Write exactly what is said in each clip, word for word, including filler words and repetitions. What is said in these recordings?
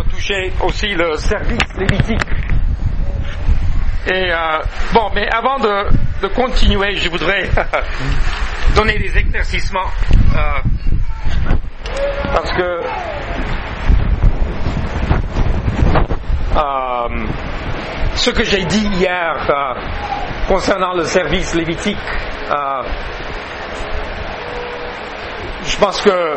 avons touché aussi le service lévitique. Et euh, bon, mais avant de, de continuer, je voudrais donner des éclaircissements euh, parce que euh, ce que j'ai dit hier euh, concernant le service lévitique, euh, je pense que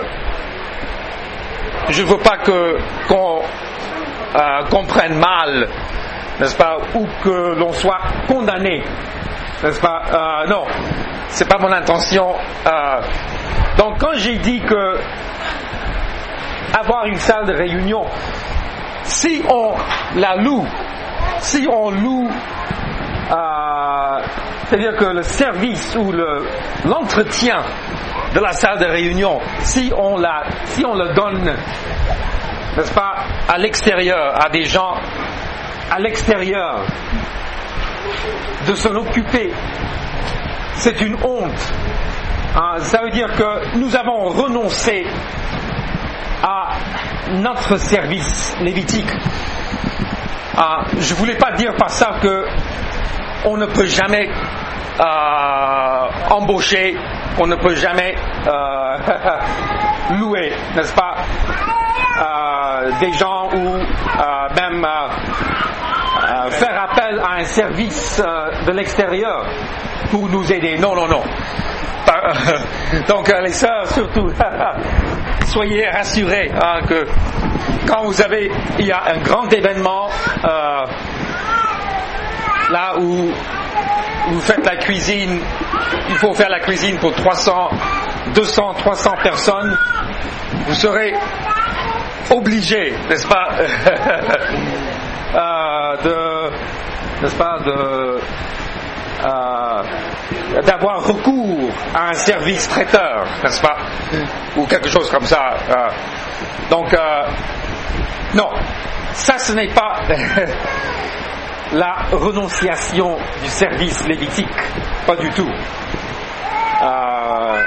je ne veux pas que qu'on euh, comprenne mal, n'est-ce pas, ou que l'on soit condamné, n'est-ce pas, euh, non, c'est pas mon intention. Euh, donc quand j'ai dit que avoir une salle de réunion, si on la loue, si on loue, euh, c'est-à-dire que le service ou le, l'entretien de la salle de réunion, si on la, si on le donne, n'est-ce pas, à l'extérieur, à des gens à l'extérieur, de s'en occuper, c'est une honte. Hein, ça veut dire que nous avons renoncé à notre service lévitique. Hein, je ne voulais pas dire par ça que on ne peut jamais euh, embaucher, on ne peut jamais euh, louer, n'est-ce pas, euh, des gens ou euh, même euh, euh, faire appel à un service euh, de l'extérieur pour nous aider. Non, non, non. Donc euh, les sœurs, surtout, soyez rassurés hein, que quand vous avez, il y a un grand événement euh, là où vous faites la cuisine, il faut faire la cuisine pour trois cents, deux cents, trois cents personnes, vous serez obligé, n'est-ce pas, euh, de, n'est-ce pas, de, euh, d'avoir recours à un service traiteur, n'est-ce pas, ou quelque chose comme ça. Euh, donc, euh, non, ça ce n'est pas la renonciation du service lévitique, pas du tout. Euh,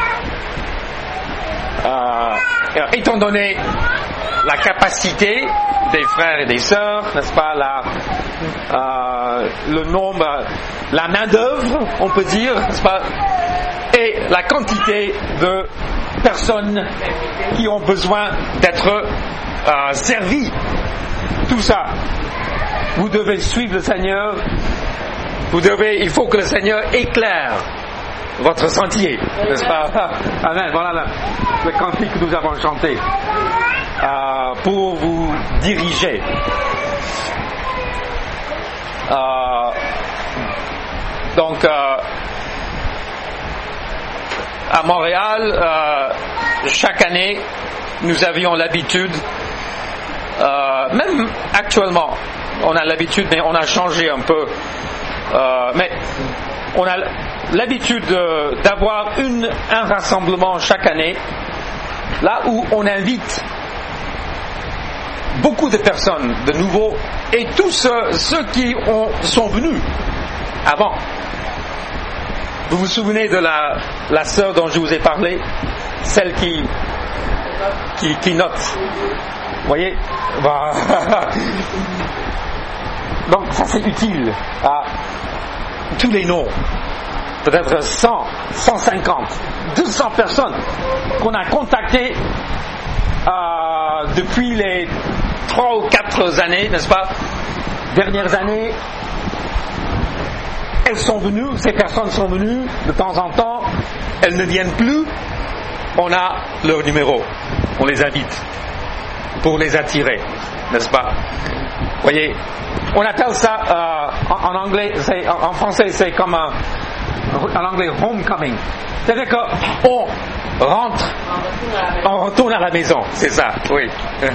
euh, étant donné la capacité des frères et des sœurs, n'est-ce pas, la, euh, le nombre, la main-d'œuvre, on peut dire, n'est-ce pas, et la quantité de personnes qui ont besoin d'être euh, servies, tout ça. Vous devez suivre le Seigneur, vous devez, il faut que le Seigneur éclaire votre sentier, n'est-ce pas? Amen, voilà le, le cantique que nous avons chanté euh, pour vous diriger. Euh, donc, euh, à Montréal, euh, chaque année, nous avions l'habitude, euh, même actuellement, on a l'habitude, mais on a changé un peu. Euh, mais on a l'habitude de, d'avoir une, un rassemblement chaque année, là où on invite beaucoup de personnes de nouveau et tous ceux, ceux qui ont, sont venus avant. Vous vous souvenez de la, la sœur dont je vous ai parlé, celle qui, qui, qui note. Vous voyez? Donc ça c'est utile à tous les noms, peut-être cent, cent cinquante, deux cents personnes qu'on a contactées euh, depuis les trois ou quatre années, n'est-ce pas, dernières années. Elles sont venues, ces personnes sont venues de temps en temps, elles ne viennent plus, on a leur numéro, on les invite pour les attirer, n'est-ce pas? Vous voyez, on appelle ça euh, en, en anglais, c'est, en, en français c'est comme un, en anglais homecoming, c'est-à-dire qu'on rentre, on retourne à la maison, c'est ça, oui.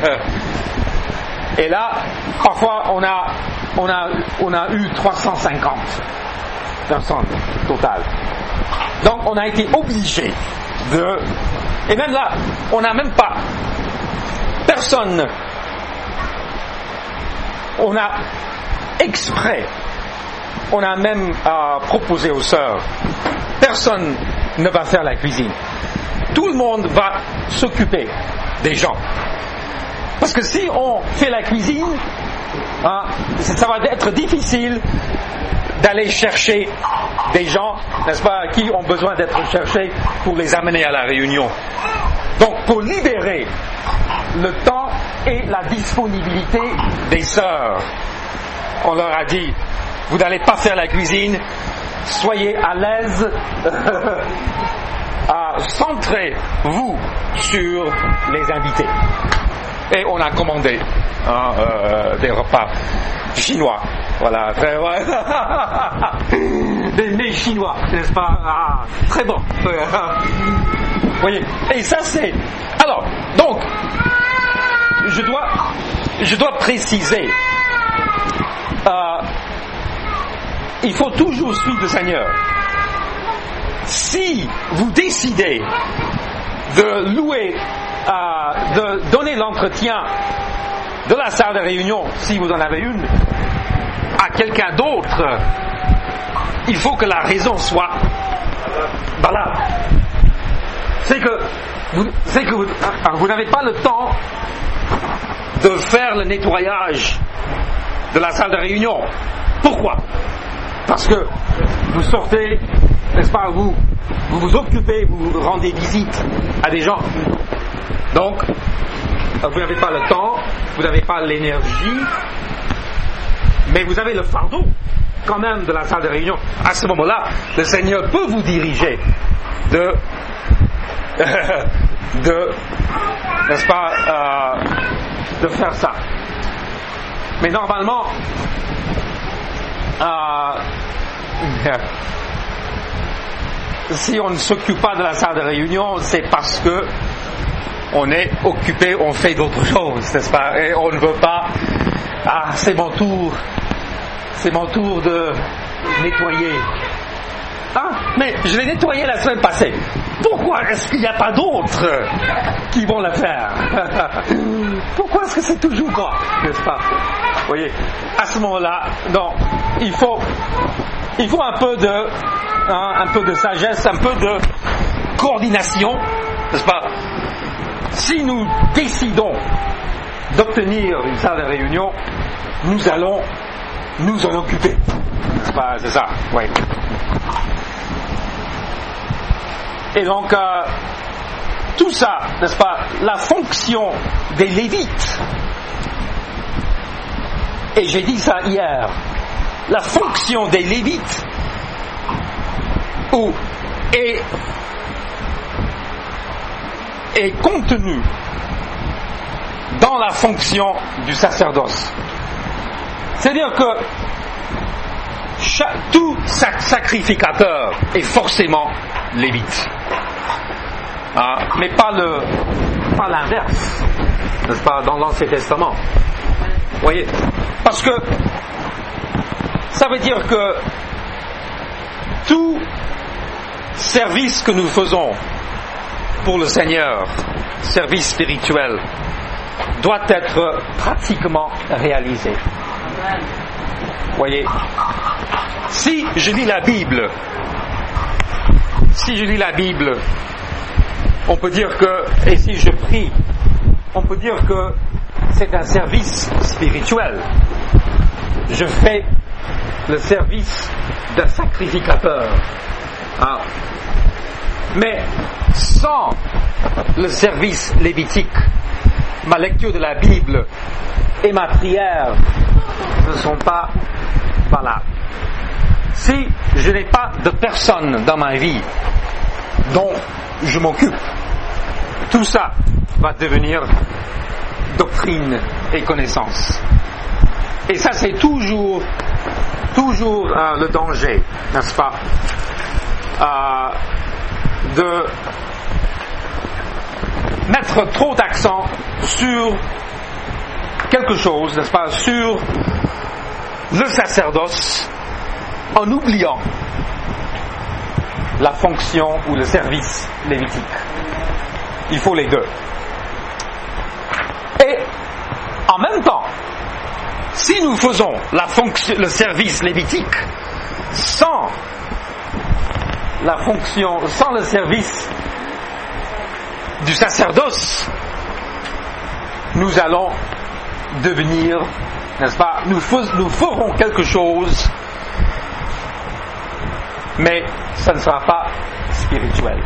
Et là, parfois on a, on a, on a eu trois cent cinquante personnes totales. Donc on a été obligé de, et même là, on n'a même pas personne. On a exprès, on a même euh, proposé aux sœurs, personne ne va faire la cuisine. Tout le monde va s'occuper des gens. Parce que si on fait la cuisine, hein, ça va être difficile d'aller chercher des gens, n'est-ce pas, qui ont besoin d'être cherchés pour les amener à la réunion. Donc, pour libérer le temps et la disponibilité des sœurs, on leur a dit, vous n'allez pas faire la cuisine, soyez à l'aise, à centrez-vous sur les invités. Et on a commandé hein, euh, des repas chinois. Voilà, très ouais. Des mets chinois, n'est-ce pas? Ah, très bon. Vous voyez? Et ça c'est. Alors, donc, je dois, je dois préciser. Euh, il faut toujours suivre le Seigneur. Si vous décidez de louer, euh, de donner l'entretien de la salle de réunion, si vous en avez une, à quelqu'un d'autre, il faut que la raison soit valable. C'est que vous, c'est que vous, vous n'avez pas le temps de faire le nettoyage de la salle de réunion. Pourquoi? Parce que vous sortez, n'est-ce pas, vous, vous vous occupez, vous rendez visite à des gens. Donc, vous n'avez pas le temps, vous n'avez pas l'énergie, mais vous avez le fardeau quand même de la salle de réunion. À ce moment-là, le Seigneur peut vous diriger de, de, n'est-ce pas, euh, de faire ça. Mais normalement, euh, si on ne s'occupe pas de la salle de réunion, c'est parce que on est occupé, on fait d'autres choses, n'est-ce pas? Et on ne veut pas, ah, c'est mon tour, c'est mon tour de nettoyer. Ah, mais je l'ai nettoyé la semaine passée. Pourquoi est-ce qu'il n'y a pas d'autres qui vont le faire? Pourquoi est-ce que c'est toujours moi, n'est-ce pas? Vous voyez, à ce moment-là, non, il faut, il faut un peu de, hein, un peu de sagesse, un peu de coordination, n'est-ce pas? Si nous décidons d'obtenir une salle de réunion, nous allons nous en occuper. C'est, pas, c'est ça, oui. Et donc, euh, tout ça, n'est-ce pas, la fonction des Lévites, et j'ai dit ça hier, la fonction des Lévites, où est est contenu dans la fonction du sacerdoce. C'est-à-dire que chaque, tout sacrificateur est forcément lévite. Hein, mais pas le, pas l'inverse, n'est-ce pas, dans l'Ancien Testament. Vous voyez? Parce que ça veut dire que tout service que nous faisons pour le Seigneur, service spirituel, doit être pratiquement réalisé. Vous voyez, si je lis la Bible, si je lis la Bible, on peut dire que, et si je prie, on peut dire que c'est un service spirituel. Je fais le service d'un sacrificateur. Ah. Mais sans le service lévitique, ma lecture de la Bible et ma prière ne sont pas valables. Si je n'ai pas de personne dans ma vie dont je m'occupe, tout ça va devenir doctrine et connaissance. Et ça, c'est toujours, toujours euh, le danger, n'est-ce pas, euh, de mettre trop d'accent sur quelque chose, n'est-ce pas, sur le sacerdoce, en oubliant la fonction ou le service lévitique. Il faut les deux. Et en même temps, si nous faisons la fonction, le service lévitique sans la fonction, sans le service du sacerdoce, nous allons devenir, n'est-ce pas, nous, fais, nous ferons quelque chose, mais ça ne sera pas spirituel.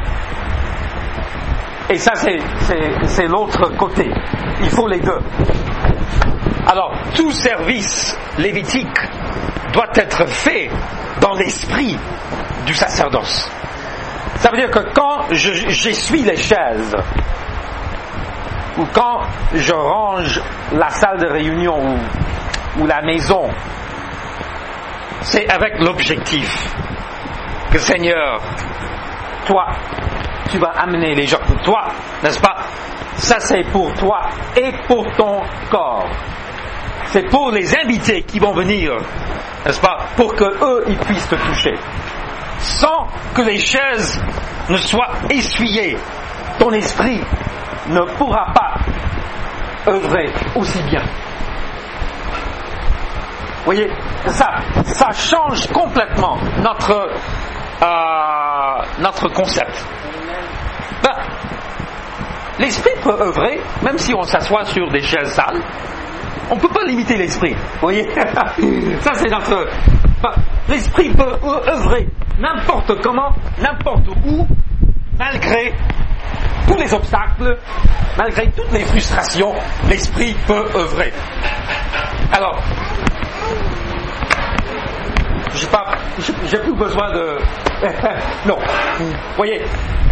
Et ça, c'est, c'est, c'est l'autre côté. Il faut les deux. Alors, tout service lévitique doit être fait dans l'esprit du sacerdoce. Ça veut dire que quand je, j'essuie les chaises, ou quand je range la salle de réunion ou, ou la maison, c'est avec l'objectif que Seigneur, toi, tu vas amener les gens. Toi, n'est-ce pas? Ça c'est pour toi et pour ton corps. C'est pour les invités qui vont venir, n'est-ce pas? Pour que eux, ils puissent te toucher. Sans que les chaises ne soient essuyées, ton esprit ne pourra pas œuvrer aussi bien. Vous voyez, ça, ça change complètement notre, euh, notre concept. Ben, l'esprit peut œuvrer, même si on s'assoit sur des chaises sales. On ne peut pas limiter l'esprit. Vous voyez, ça c'est notre... Ben, l'esprit peut œuvrer n'importe comment, n'importe où, malgré tous les obstacles, malgré toutes les frustrations, l'esprit peut œuvrer. Alors, j'ai pas, j'ai, j'ai plus besoin de, non. Vous voyez,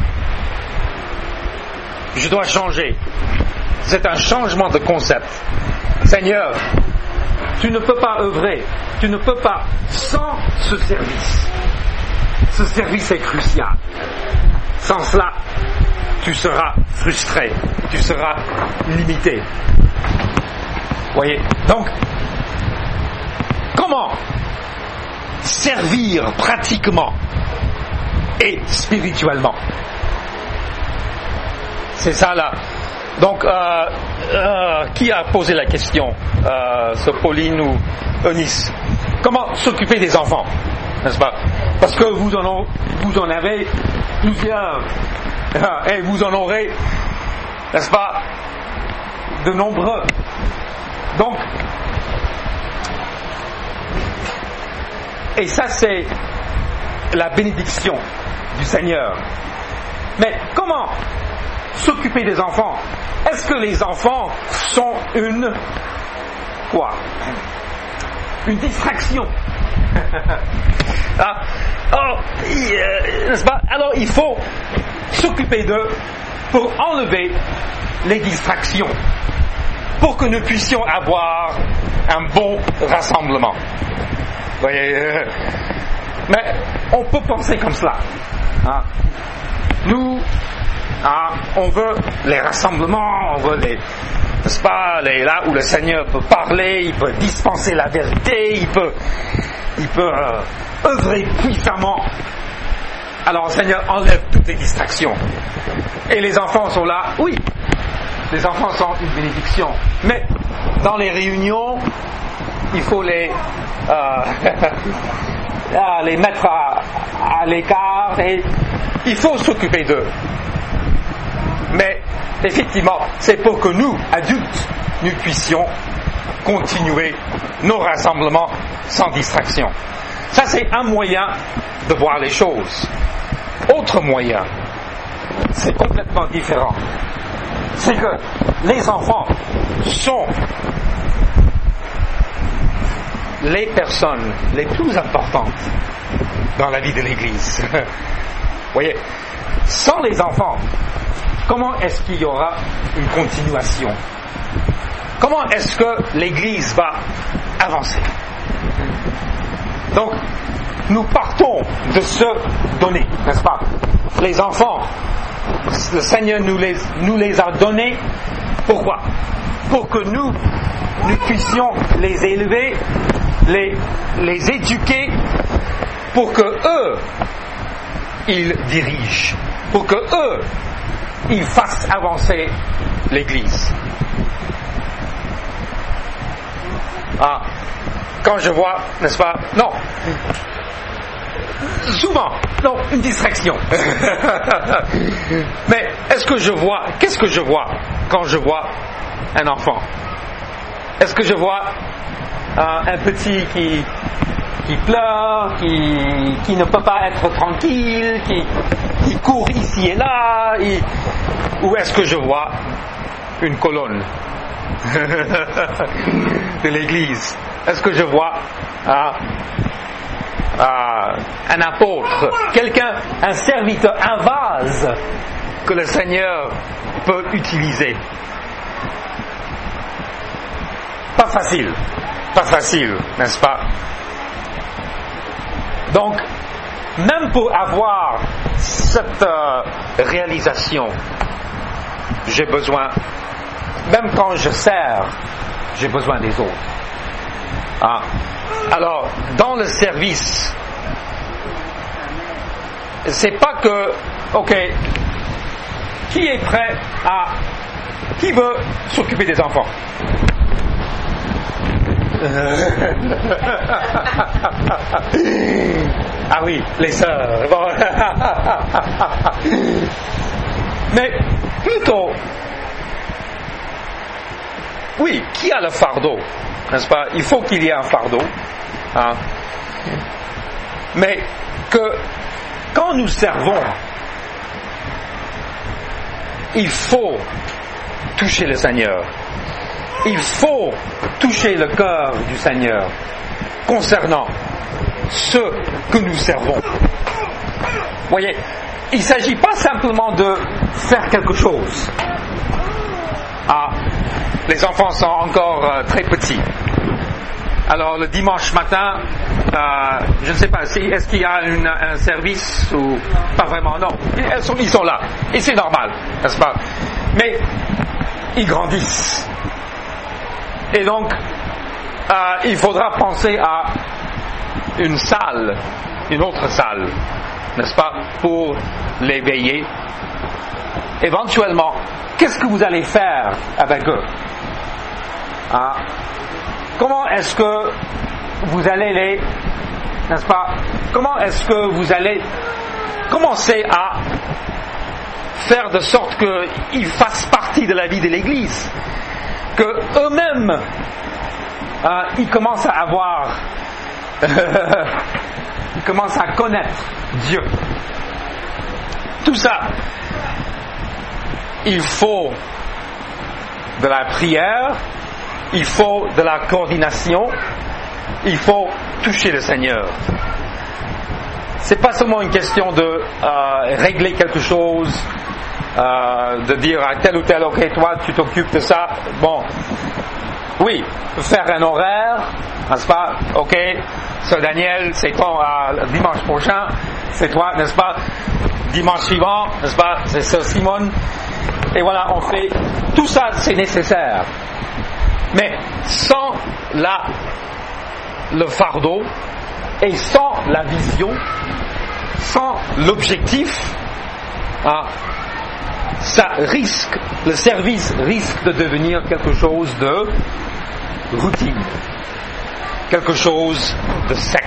je dois changer. C'est un changement de concept. Seigneur, tu ne peux pas œuvrer, tu ne peux pas sans ce service. Ce service est crucial. Sans cela, tu seras frustré, tu seras limité. Vous voyez? Donc, comment servir pratiquement et spirituellement? C'est ça là. Donc, euh, euh, qui a posé la question, euh, ce Pauline ou Eunice? Comment s'occuper des enfants, n'est-ce pas? Parce que vous en, vous en avez plusieurs, et vous en aurez, n'est-ce pas, de nombreux. Donc, et ça c'est la bénédiction du Seigneur. Mais comment s'occuper des enfants? Est-ce que les enfants sont une quoi? Une distraction? ah, oh, euh, n'est-ce pas? Alors il faut s'occuper d'eux pour enlever les distractions, pour que nous puissions avoir un bon rassemblement. Vous voyez, euh, mais on peut penser comme cela. Hein? Nous, ah, on veut les rassemblements, on veut les, n'est-ce pas, les, là où le Seigneur peut parler, il peut dispenser la vérité, il peut, il peut euh, œuvrer puissamment. Alors le Seigneur enlève toutes les distractions. Et les enfants sont là, oui, les enfants sont une bénédiction. Mais dans les réunions, il faut les, euh, les mettre à, à l'écart et il faut s'occuper d'eux. Mais effectivement, c'est pour que nous, adultes, nous puissions continuer nos rassemblements sans distraction. Ça, c'est un moyen de voir les choses. Autre moyen, c'est complètement différent. C'est que les enfants sont les personnes les plus importantes dans la vie de l'Église. Vous voyez, sans les enfants, comment est-ce qu'il y aura une continuation? Comment est-ce que l'Église va avancer? Donc, nous partons de se donner, n'est-ce pas? Les enfants, le Seigneur nous les, nous les a donnés. Pourquoi? Pour que nous, nous puissions les élever, les, les éduquer, pour que eux, ils dirigent, pour que eux, ils fassent avancer l'Église. Ah, quand je vois, n'est-ce pas? Non. Souvent, non, une distraction. Mais est-ce que je vois, qu'est-ce que je vois quand je vois un enfant? Est-ce que je vois euh, un petit qui, qui pleure, qui, qui ne peut pas être tranquille, qui, qui court ici et là, et, ou est-ce que je vois une colonne de l'église? Est-ce que je vois euh, euh, un apôtre, quelqu'un, un serviteur, un vase que le Seigneur peut utiliser? Pas facile, pas facile, n'est-ce pas? Donc, même pour avoir cette euh, réalisation, j'ai besoin, même quand je sers, j'ai besoin des autres. Ah. Alors, dans le service, c'est pas que, ok, qui est prêt à, qui veut s'occuper des enfants? Ah oui, les sœurs. Bon. Mais plutôt, oui, qui a le fardeau, n'est-ce pas? Il faut qu'il y ait un fardeau. Hein? Mais que quand nous servons, il faut toucher le Seigneur. Il faut toucher le cœur du Seigneur concernant ceux que nous servons. Vous voyez, il ne s'agit pas simplement de faire quelque chose. Ah, les enfants sont encore euh, très petits. Alors le dimanche matin, euh, je ne sais pas, si, est-ce qu'il y a une, un service ou pas vraiment? Non, ils sont, ils sont là. Et c'est normal, n'est-ce pas? Mais ils grandissent. Et donc, euh, il faudra penser à une salle, une autre salle, n'est-ce pas, pour les veiller. Éventuellement, qu'est-ce que vous allez faire avec eux? Ah, comment est-ce que vous allez les, n'est-ce pas, comment est-ce que vous allez commencer à faire de sorte qu'ils fassent partie de la vie de l'Église, que eux-mêmes euh, ils commencent à avoir ils commencent à connaître Dieu. Tout ça, il faut de la prière, il faut de la coordination, il faut toucher le Seigneur. C'est pas seulement une question de euh, régler quelque chose, euh, de dire à tel ou tel, ok, toi tu t'occupes de ça. Bon, oui, faire un horaire, n'est-ce pas? Ok, Sœur Daniel, c'est ton euh, dimanche prochain, c'est toi, n'est-ce pas? Dimanche suivant, n'est-ce pas? C'est Sœur Simone. Et voilà, on fait tout ça, c'est nécessaire. Mais sans la, le fardeau et sans la vision, sans l'objectif, hein, ça risque, le service risque de devenir quelque chose de routine, quelque chose de sec,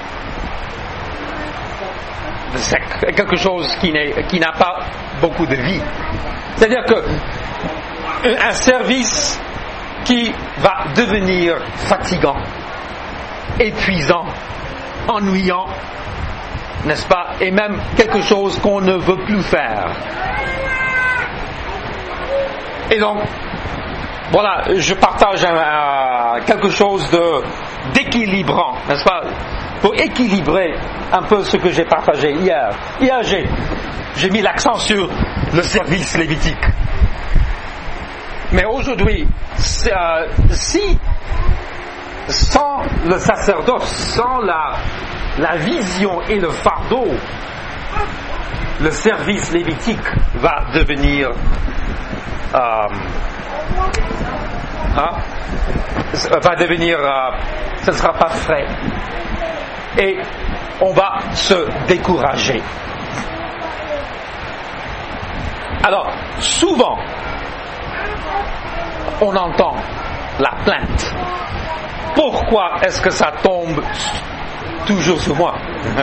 de sec, quelque chose qui, n'est, qui n'a pas beaucoup de vie. C'est-à-dire que un service qui va devenir fatigant, épuisant, ennuyant, n'est-ce pas, et même quelque chose qu'on ne veut plus faire. Et donc, voilà, je partage un, un, quelque chose de, d'équilibrant, n'est-ce pas, pour équilibrer un peu ce que j'ai partagé hier. Hier, j'ai, j'ai mis l'accent sur le service lévitique. Mais aujourd'hui, euh, si, sans le sacerdoce, sans la, la vision et le fardeau, le service lévitique va devenir euh, hein, va devenir euh, ce ne sera pas frais et on va se décourager. Alors souvent on entend la plainte. Pourquoi est-ce que ça tombe toujours sur moi?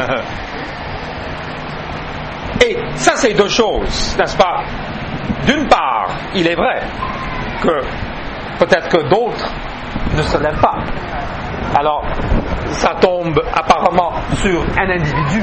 Et ça, c'est deux choses, n'est-ce pas? D'une part, il est vrai que peut-être que d'autres ne se lèvent pas. Alors, ça tombe apparemment sur un individu.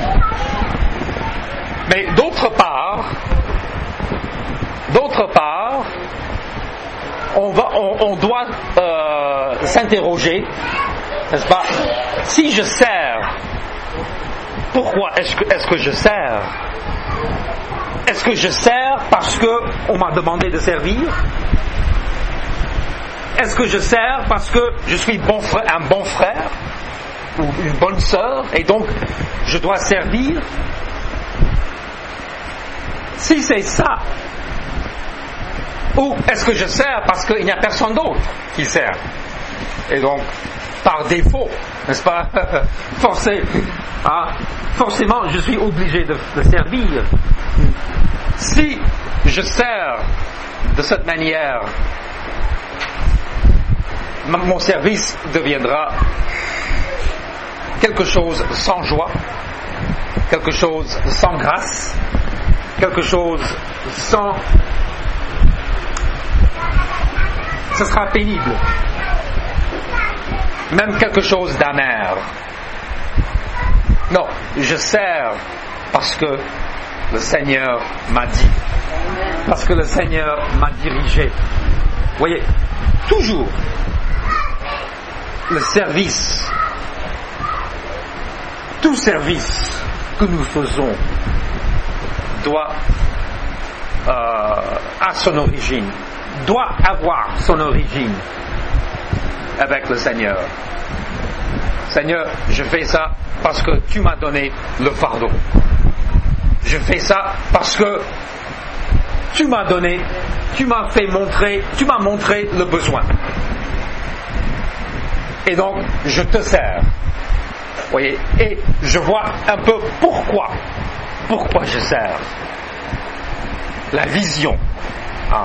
Mais d'autre part, d'autre part, on, va, on, on doit euh, s'interroger, n'est-ce pas? Si je sers, pourquoi est-ce que, est-ce que je sers? Est-ce que je sers parce qu'on m'a demandé de servir? Est-ce que je sers parce que je suis bon frère, un bon frère ou une bonne sœur et donc je dois servir? Si c'est ça, ou est-ce que je sers parce qu'il n'y a personne d'autre qui sert? Et donc, par défaut, n'est-ce pas? Forcé, hein? Forcément, je suis obligé de, de servir. Si je sers de cette manière, mon service deviendra quelque chose sans joie, quelque chose sans grâce, quelque chose sans... Ce sera pénible, même quelque chose d'amer. Non, je sers parce que le Seigneur m'a dit, parce que le Seigneur m'a dirigé. Vous voyez, toujours, le service, tout service que nous faisons doit, euh, à son origine, doit avoir son origine avec le Seigneur. Seigneur, je fais ça parce que tu m'as donné le fardeau. Je fais ça parce que tu m'as donné, tu m'as fait montrer, tu m'as montré le besoin. Et donc, je te sers. Vous voyez, et je vois un peu pourquoi, pourquoi je sers. La vision. Hein.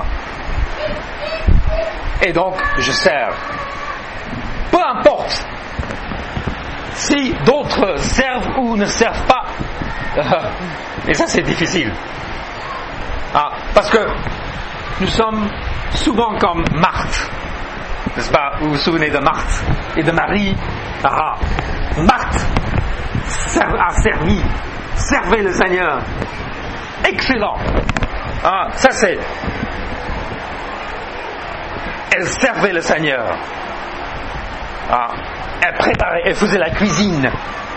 Et donc, je sers. Peu importe si d'autres servent ou ne servent pas. Et ça, c'est difficile. Ah, parce que nous sommes souvent comme Marthe. N'est-ce pas? Vous vous souvenez de Marthe et de Marie? Ah, Marthe a servi. Servez le Seigneur. Excellent. Ah, ça c'est... Elle servait le Seigneur. Ah, elle préparait, elle faisait la cuisine.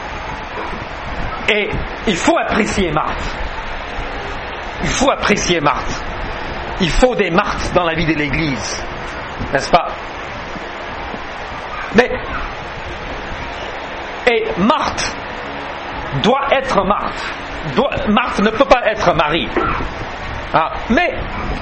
Et il faut apprécier Marthe. Il faut apprécier Marthe. Il faut des Marthes dans la vie de l'Église. N'est-ce pas? Mais, et Marthe doit être Marthe. Doit, Marthe ne peut pas être Marie. Ah, mais,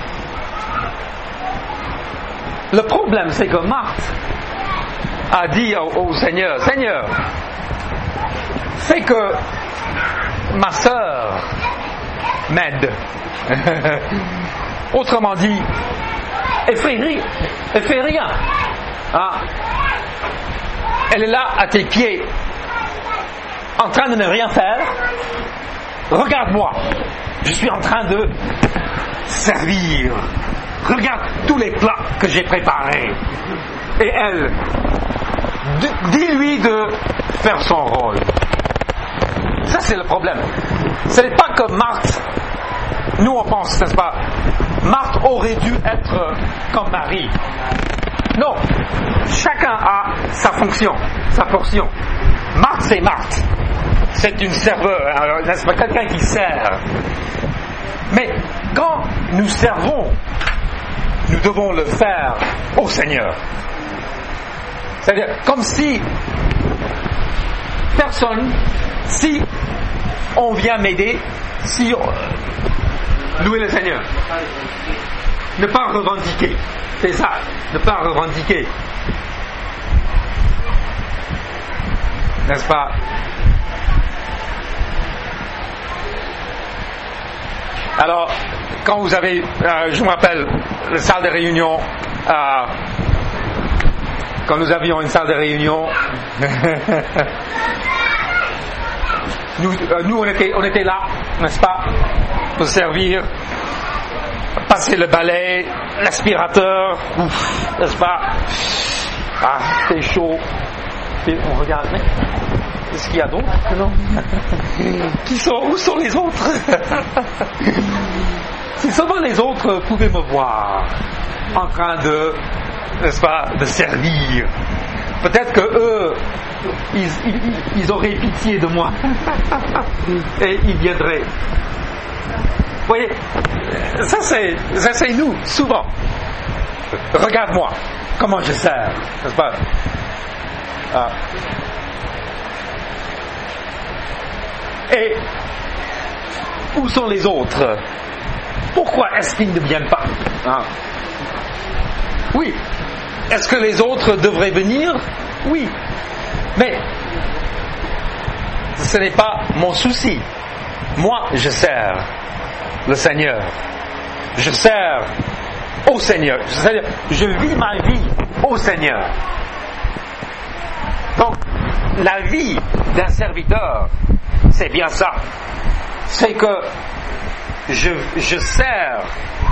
le problème c'est que Marthe a dit au, au Seigneur, Seigneur, fais que ma sœur m'aide. Autrement dit, elle fait rien. Elle fait rien. Ah. Elle est là à tes pieds, en train de ne rien faire. Regarde-moi, je suis en train de servir. Regarde tous les plats que j'ai préparés. Et elle, dis-lui de faire son rôle. Ça, c'est le problème. Ce n'est pas que Marthe, nous on pense, n'est-ce pas, Marthe aurait dû être comme Marie. Non, chacun a sa fonction, sa portion. Marthe, c'est Marthe. C'est une serveur, n'est-ce pas, quelqu'un qui sert. Mais quand nous servons, nous devons le faire au Seigneur. C'est-à-dire, comme si personne, si on vient m'aider, si on, louer le Seigneur. Ne pas revendiquer. C'est ça, ne pas revendiquer. N'est-ce pas? Alors, quand vous avez, euh, je me rappelle, la salle de réunion, euh, quand nous avions une salle de réunion, nous, euh, nous on, était, on était là, n'est-ce pas, pour servir, passer le balai, l'aspirateur, ouf, n'est-ce pas? Ah, c'est chaud. Et on regarde, mais qu'est-ce qu'il y a d'autre? Non. Qui sont, où sont les autres? Si seulement les autres pouvaient me voir en train de, n'est-ce pas, de servir. Peut-être que eux, ils, ils, ils auraient pitié de moi et ils viendraient. Vous voyez, ça c'est, ça c'est nous, souvent. Regarde-moi, comment je sers, n'est-ce pas? Ah. Et où sont les autres? Pourquoi est-ce qu'ils ne viennent pas? Ah. Oui. Est-ce que les autres devraient venir? Oui. Mais ce n'est pas mon souci. Moi, je sers le Seigneur. Je sers au Seigneur. C'est-à-dire, je vis ma vie au Seigneur. Donc, la vie d'un serviteur, c'est bien ça. C'est que je, je sers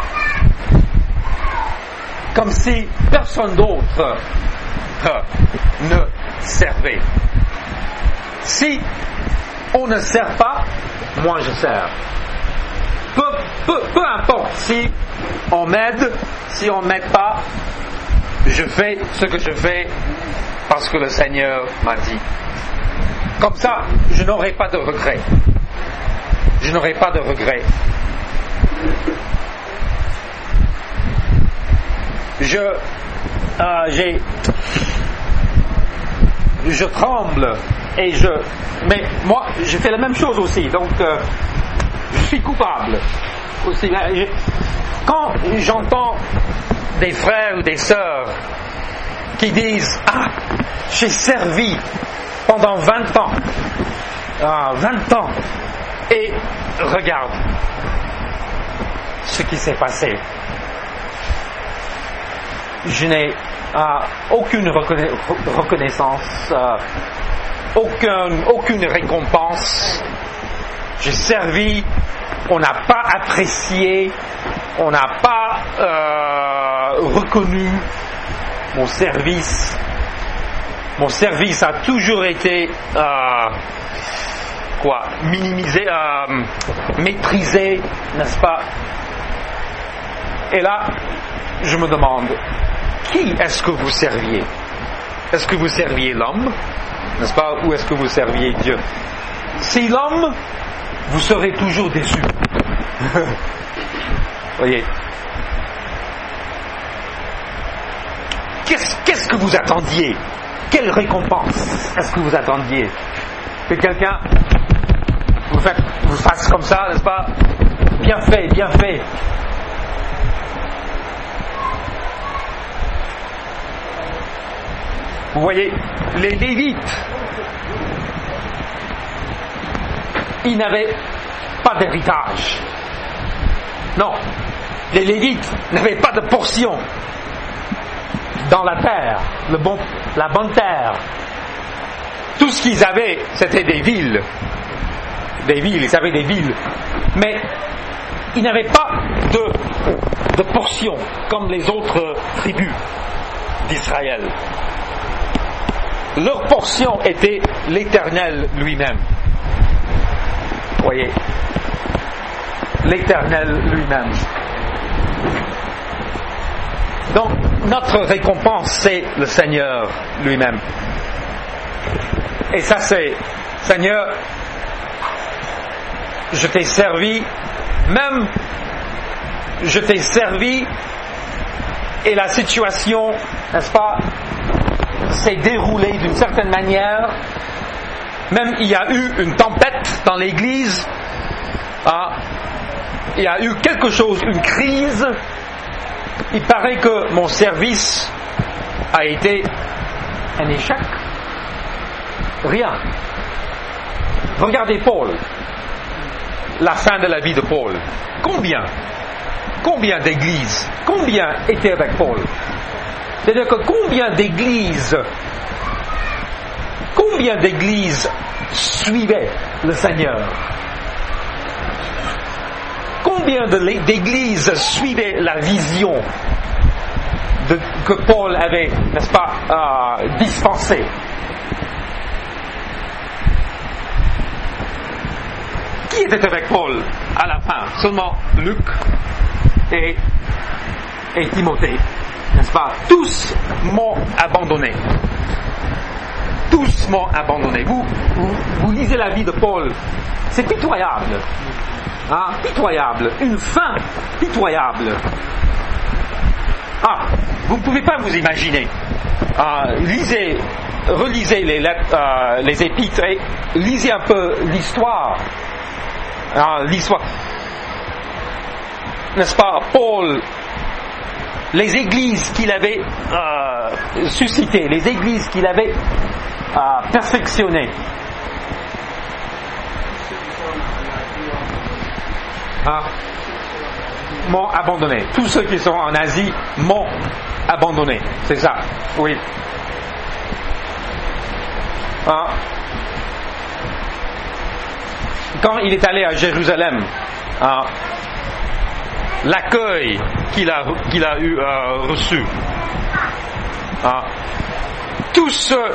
comme si personne d'autre euh, ne servait. Si on ne sert pas, moi je sers. Peu, peu, peu importe si on m'aide, si on ne m'aide pas, je fais ce que je fais parce que le Seigneur m'a dit. Comme ça, je n'aurai pas de regrets. Je n'aurai pas de regrets. Je, euh, j'ai, je tremble et je, mais moi, j'ai fait la même chose aussi. Donc, euh, je suis coupable aussi. Quand j'entends des frères ou des sœurs qui disent « Ah, j'ai servi pendant vingt ans, ah, vingt ans, et regarde ce qui s'est passé. » Je n'ai euh, aucune reconna- reconnaissance, euh, aucun, aucune récompense. J'ai servi, on n'a pas apprécié, on n'a pas euh, reconnu mon service. Mon service a toujours été euh, quoi, minimisé, euh, maîtrisé, n'est-ce pas? Et là, je me demande, qui est-ce que vous serviez? Est-ce que vous serviez l'homme, n'est-ce pas, ou est-ce que vous serviez Dieu? Si l'homme, vous serez toujours déçu. Voyez. Qu'est-ce, qu'est-ce que vous attendiez? Quelle récompense est-ce que vous attendiez? Que quelqu'un vous, fait, vous fasse comme ça, n'est-ce pas? Bien fait, bien fait. Vous voyez, les Lévites, ils n'avaient pas d'héritage. Non, les Lévites n'avaient pas de portion dans la terre, le bon, la bonne terre. Tout ce qu'ils avaient, c'était des villes. Des villes, ils avaient des villes. Mais ils n'avaient pas de, de portion comme les autres tribus d'Israël. Leur portion était l'Éternel lui-même. Vous voyez, l'Éternel lui-même. Donc, notre récompense, c'est le Seigneur lui-même. Et ça, c'est, Seigneur, je t'ai servi, même, je t'ai servi, et la situation, n'est-ce pas, s'est déroulée d'une certaine manière. Même il y a eu une tempête dans l'église, ah, il y a eu quelque chose, une crise. Il paraît que mon service a été un échec. Rien. Regardez Paul, la fin de la vie de Paul. Combien Combien d'églises Combien étaient avec Paul? C'est-à-dire que combien d'églises Combien d'églises suivaient le Seigneur? Combien de d'églises suivaient la vision que Paul avait, n'est-ce pas, euh, dispensé. Qui était avec Paul à la fin? Seulement Luc et, et Timothée, n'est-ce pas? Tous m'ont abandonné. Tous m'ont abandonné. Vous, vous, vous lisez la vie de Paul, c'est pitoyable. Hein? Pitoyable. Une fin pitoyable. Ah, vous ne pouvez pas vous imaginer. Euh, lisez, relisez les, lettres, euh, les épîtres et lisez un peu l'histoire. Euh, l'histoire. N'est-ce pas, Paul, les églises qu'il avait euh, suscitées, les églises qu'il avait euh, perfectionnées. Hein? M'ont abandonné. Tous ceux qui sont en Asie m'ont abandonné. C'est ça. Oui. Hein? Quand il est allé à Jérusalem, hein, l'accueil qu'il a, qu'il a eu euh, reçu, hein, tous ceux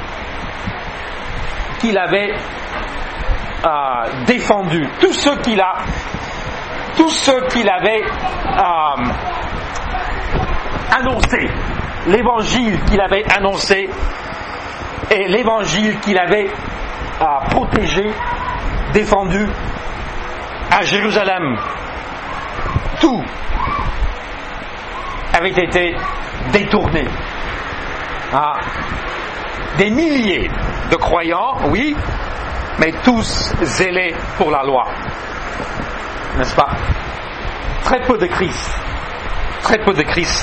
qu'il avait euh, défendus, tous ceux qu'il a tous ceux qu'il avait euh, annoncé, l'évangile qu'il avait annoncé et l'évangile qu'il avait euh, protégé, défendu à Jérusalem, tout avait été détourné. Ah, des milliers de croyants, oui, mais tous zélés pour la loi. N'est-ce pas? Très peu de Christ. Très peu de Christ.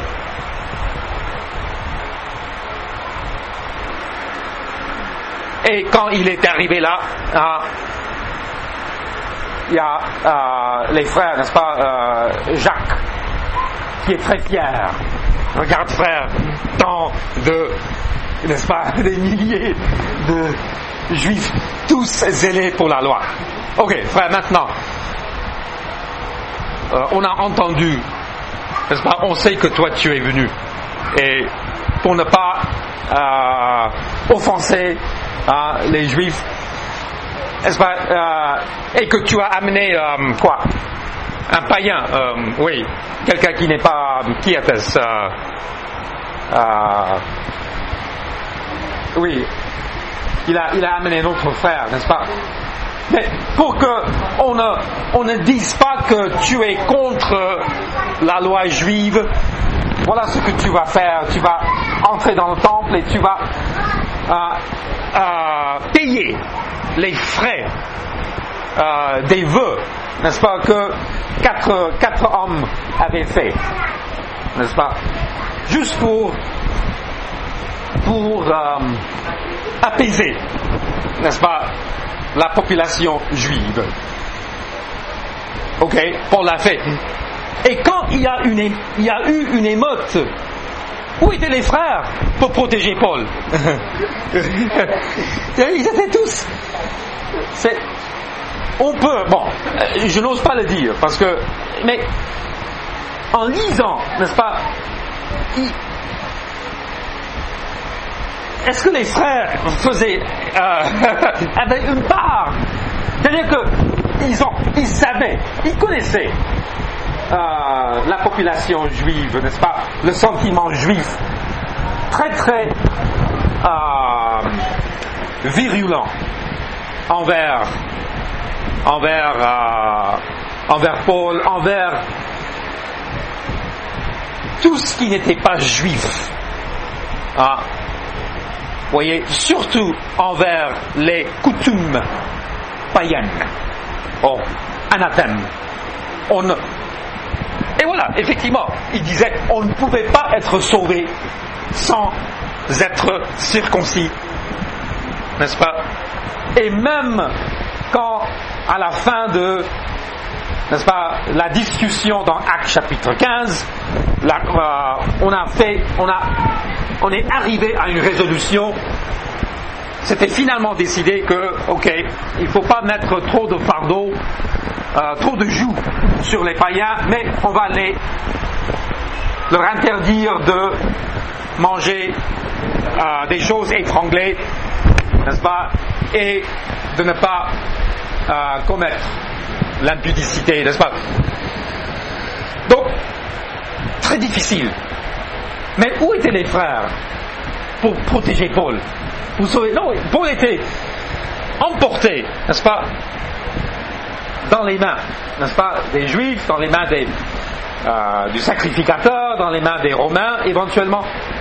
Et quand il est arrivé là, hein, il y a euh, les frères, n'est-ce pas, euh, Jacques, qui est très fier. Regarde frère, tant de, n'est-ce pas, des milliers de juifs, tous zélés pour la loi. Ok, frère, maintenant, euh, on a entendu, n'est-ce pas, on sait que toi tu es venu. Et pour ne pas euh, offenser hein, les juifs, n'est-ce pas, euh, et que tu as amené euh, quoi, un païen, euh, oui, quelqu'un qui n'est pas, qui est-ce, euh, euh, oui, il a, il a amené notre frère, n'est-ce pas? Mais pour que on ne, on ne dise pas que tu es contre la loi juive, voilà ce que tu vas faire. Tu vas entrer dans le temple et tu vas euh, euh, payer les frais euh, des vœux, n'est-ce pas, que quatre, quatre hommes avaient fait, n'est-ce pas, juste pour pour euh, apaiser, n'est-ce pas, la population juive. Ok, Paul l'a fait. Et quand il y a, une, il y a eu une émeute, où étaient les frères pour protéger Paul? Ils étaient tous. C'est, on peut, bon, je n'ose pas le dire, parce que, mais en lisant, n'est-ce pas, il, est-ce que les frères faisaient, euh, avaient une part? C'est-à-dire qu'ils ont, ils savaient, ils connaissaient euh, la population juive, n'est-ce pas? Le sentiment juif, très très euh, virulent envers, envers, euh, envers Paul, envers tout ce qui n'était pas juif. Ah. Vous voyez, surtout envers les coutumes païennes. Oh, anathème. On ne... Et voilà, effectivement, il disait, on ne pouvait pas être sauvé sans être circoncis. N'est-ce pas? Et même quand, à la fin de, n'est-ce pas, la discussion dans Actes chapitre quinze, la, euh, on a fait, on a, on est arrivé à une résolution. C'était finalement décidé que, ok, il ne faut pas mettre trop de fardeau, euh, trop de joug sur les païens, mais on va les leur interdire de manger euh, des choses étranglées, n'est-ce pas, et de ne pas euh, commettre l'impudicité, n'est-ce pas. Donc, très difficile. Mais où étaient les frères pour protéger Paul? Vous savez, non, Paul était emporté, n'est-ce pas, dans les mains, n'est-ce pas, des Juifs, dans les mains des, euh, du sacrificateur, dans les mains des Romains, éventuellement.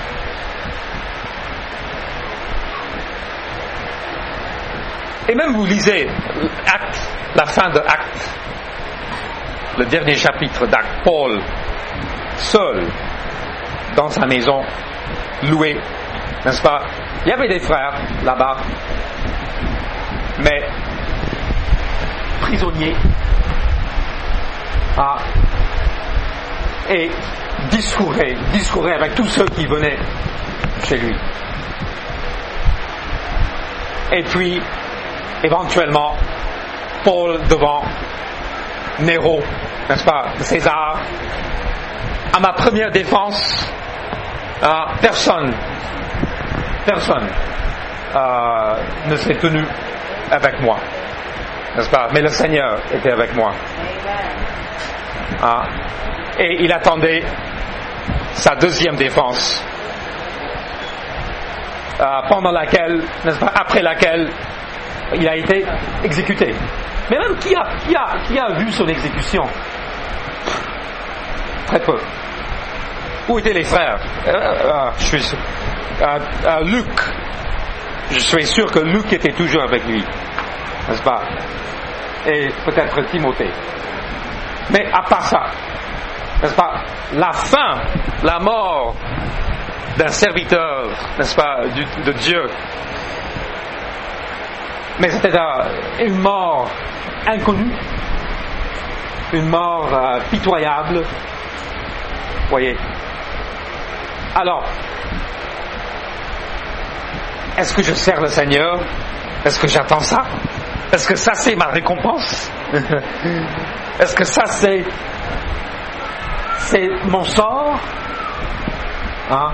Et même vous lisez Actes, la fin de Actes, le dernier chapitre d'Actes, Paul, seul, dans sa maison, loué, n'est-ce pas? Il y avait des frères là-bas, mais prisonniers, ah, et discourait, discourait avec tous ceux qui venaient chez lui. Et puis, éventuellement, Paul devant Néro, n'est-ce pas, César. À ma première défense, euh, personne, personne euh, ne s'est tenu avec moi, n'est-ce pas? Mais le Seigneur était avec moi. Ah, et il attendait sa deuxième défense, euh, pendant laquelle, n'est-ce pas, après laquelle il a été exécuté. Mais même qui a, qui a, qui a vu son exécution? Très peu. Où étaient les frères? euh, euh, je suis, euh, euh, Luc. Je suis sûr que Luc était toujours avec lui, n'est-ce pas? Et peut-être Timothée. Mais à part ça, n'est-ce pas, la fin, la mort d'un serviteur, n'est-ce pas, du, de Dieu, mais c'était euh, une mort inconnue, une mort euh, pitoyable, vous voyez. Alors, est-ce que je sers le Seigneur? Est-ce que j'attends ça? Est-ce que ça c'est ma récompense? Est-ce que ça c'est c'est mon sort? Hein?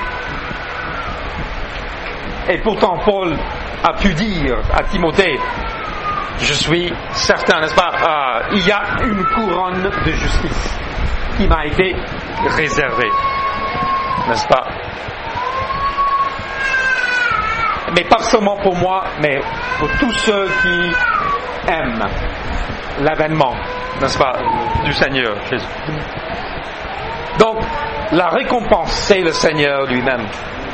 Et pourtant Paul a pu dire à Timothée, je suis certain, n'est-ce pas, euh, il y a une couronne de justice qui m'a été réservée, n'est-ce pas? Mais pas seulement pour moi, mais pour tous ceux qui aiment l'avènement, n'est-ce pas, du Seigneur Jésus. Donc, la récompense, c'est le Seigneur lui-même.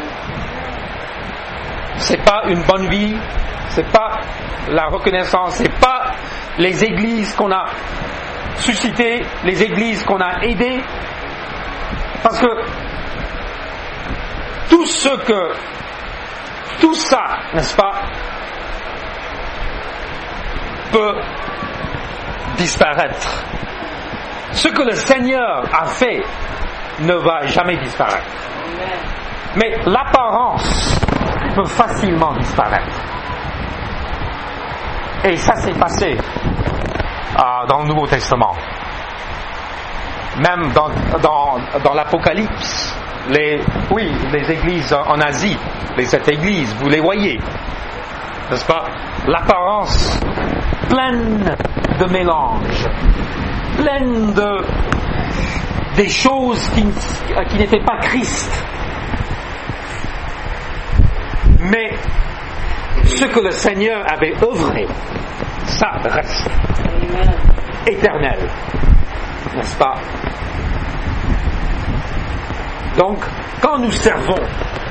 C'est pas une bonne vie, c'est pas la reconnaissance, c'est pas les églises qu'on a suscitées, les églises qu'on a aidées, parce que tout ce que, tout ça, n'est-ce pas, peut disparaître. Ce que le Seigneur a fait ne va jamais disparaître. Mais l'apparence peut facilement disparaître. Et ça s'est passé euh, dans le Nouveau Testament. Même dans, dans, dans l'Apocalypse, les, oui, les églises en Asie, les sept églises, vous les voyez, n'est-ce pas? L'apparence pleine de mélange, pleine de des choses qui, qui n'étaient pas Christ. Mais ce que le Seigneur avait œuvré, ça reste éternel, n'est-ce pas? Donc, quand nous servons,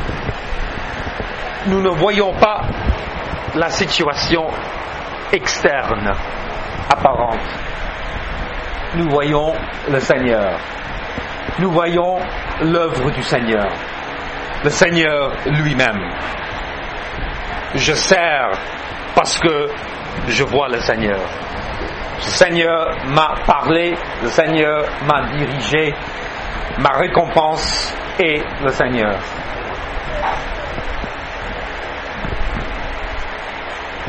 nous ne voyons pas la situation externe, apparente. Nous voyons le Seigneur. Nous voyons l'œuvre du Seigneur. Le Seigneur lui-même. Je sers parce que je vois le Seigneur. Le Seigneur m'a parlé, le Seigneur m'a dirigé. Ma récompense est le Seigneur.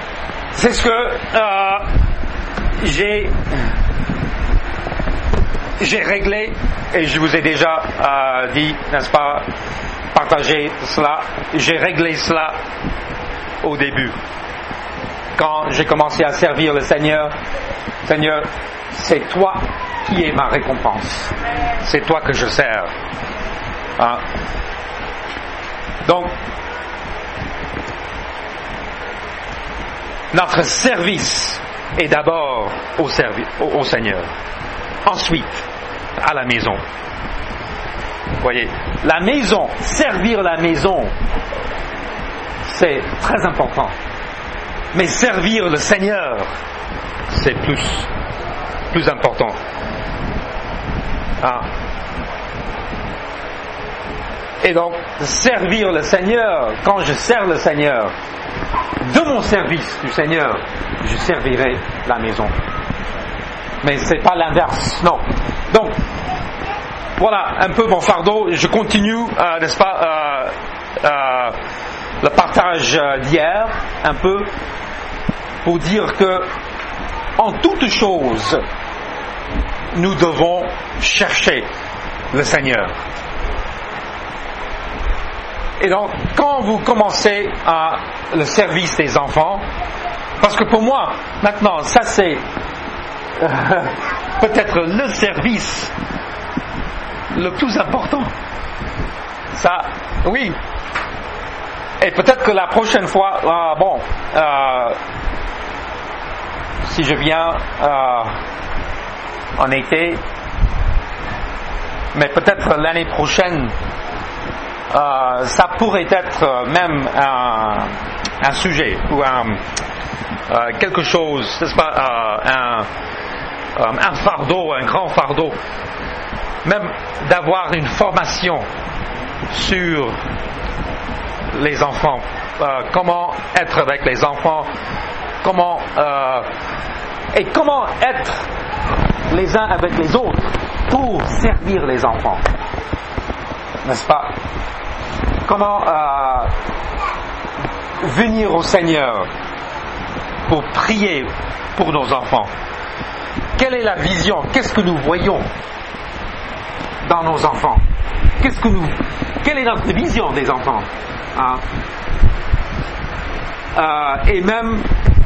C'est ce que euh, j'ai j'ai réglé, et je vous ai déjà euh, dit, n'est-ce pas, partagé cela, j'ai réglé cela au début. Quand j'ai commencé à servir le Seigneur, Seigneur, c'est toi qui es ma récompense. C'est toi que je sers. Hein? Donc, notre service est d'abord au, servi- au, au Seigneur. Ensuite, à la maison. Vous voyez, la maison, servir la maison, c'est très important. Mais servir le Seigneur, c'est plus, plus important. Ah. Et donc, servir le Seigneur, quand je sers le Seigneur, de mon service du Seigneur, je servirai la maison. Mais c'est pas l'inverse, non. Donc, voilà un peu mon fardeau. Je continue, euh, n'est-ce pas, euh, euh, le partage d'hier, un peu, pour dire que, en toute chose, nous devons chercher le Seigneur. Et donc, quand vous commencez à le service des enfants, parce que pour moi, maintenant, ça c'est euh, peut-être le service le plus important. Ça, oui. Et peut-être que la prochaine fois, euh, bon, euh, si je viens euh, en été, mais peut-être l'année prochaine, euh, ça pourrait être même un, un sujet ou un, euh, quelque chose, n'est-ce pas, euh, un, un fardeau, un grand fardeau, même d'avoir une formation sur les enfants, euh, comment être avec les enfants, comment euh, et comment être les uns avec les autres pour servir les enfants, n'est-ce pas? Comment euh, venir au Seigneur pour prier pour nos enfants? Quelle est la vision? Qu'est-ce que nous voyons dans nos enfants? Qu'est-ce que nous, quelle est notre vision des enfants? Hein? Euh, et même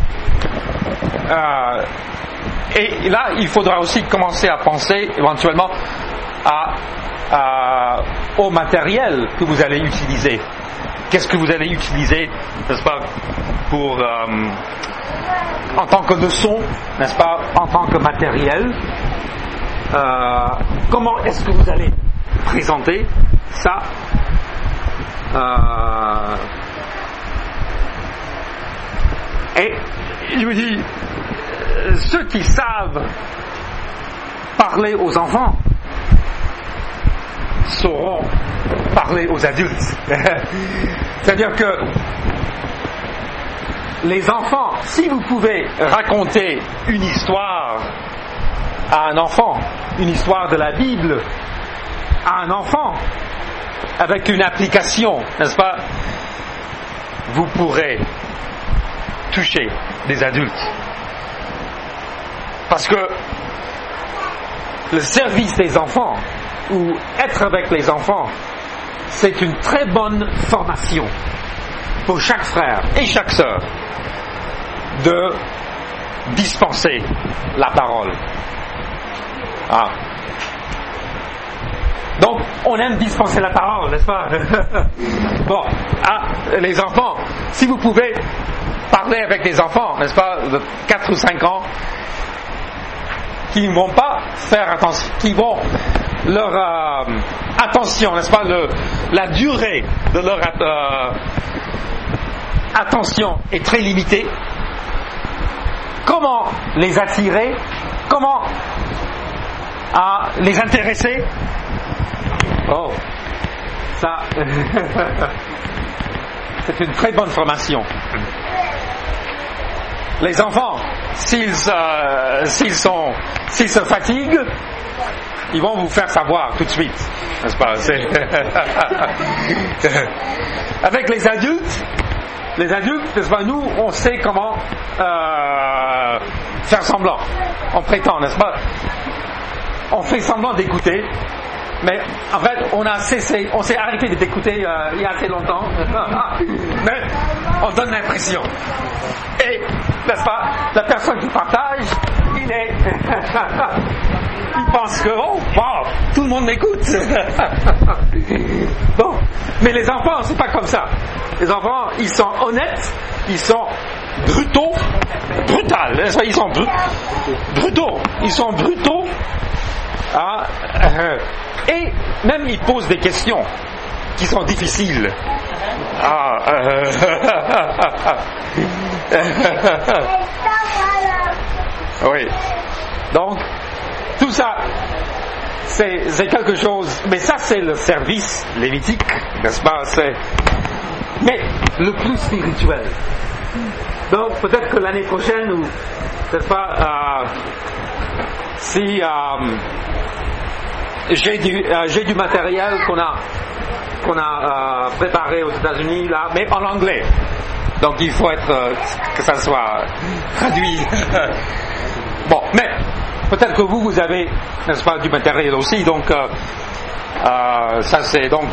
euh, et là il faudra aussi commencer à penser éventuellement à, à, au matériel que vous allez utiliser. Qu'est-ce que vous allez utiliser, n'est-ce pas, pour euh, en tant que leçon, n'est-ce pas, en tant que matériel. Euh, comment est-ce que vous allez présenter ça? Euh, et je me dis, ceux qui savent parler aux enfants sauront parler aux adultes. C'est-à-dire que les enfants, si vous pouvez raconter une histoire à un enfant, une histoire de la Bible à un enfant, avec une application, n'est-ce pas, vous pourrez toucher des adultes. Parce que le service des enfants, ou être avec les enfants, c'est une très bonne formation pour chaque frère et chaque sœur de dispenser la parole. Ah. Donc, on aime dispenser la parole, n'est-ce pas? Bon, ah, les enfants, si vous pouvez parler avec des enfants, n'est-ce pas, de quatre ou cinq ans, qui ne vont pas faire attention, qui vont leur euh, attention, n'est-ce pas, le, la durée de leur euh, attention est très limitée. Comment les attirer? Comment à les intéresser? Oh, ça, c'est une très bonne formation. Les enfants, s'ils, euh, s'ils sont, s'ils se fatiguent, ils vont vous faire savoir tout de suite, n'est-ce pas? C'est avec les adultes, les adultes, n'est-ce pas? Nous, on sait comment euh, faire semblant, on prétend, n'est-ce pas? on fait semblant d'écouter, mais en fait, on a cessé, on s'est arrêté d'écouter euh, il y a assez longtemps, mais on donne l'impression. Et, n'est-ce pas, la personne qui partage, il est... il pense que, oh, wow, tout le monde m'écoute. Bon, mais les enfants, c'est pas comme ça. Les enfants, ils sont honnêtes, ils sont brutaux, brutales, n'est-ce pas, ils sont br- brutaux, ils sont brutaux, hein, euh, et même ils posent des questions qui sont difficiles. Ah, euh, oui. Donc, tout ça, c'est, c'est quelque chose, mais ça c'est le service lévitique, n'est-ce pas? C'est, mais le plus spirituel. Donc peut-être que l'année prochaine, ou n'est-ce pas, euh, si euh, j'ai du euh, j'ai du matériel qu'on a qu'on a euh, préparé aux États-Unis là, mais en anglais. Donc il faut être euh, que ça soit traduit. Bon, mais peut-être que vous vous avez, n'est-ce pas, du matériel aussi. Donc euh, euh, ça c'est donc.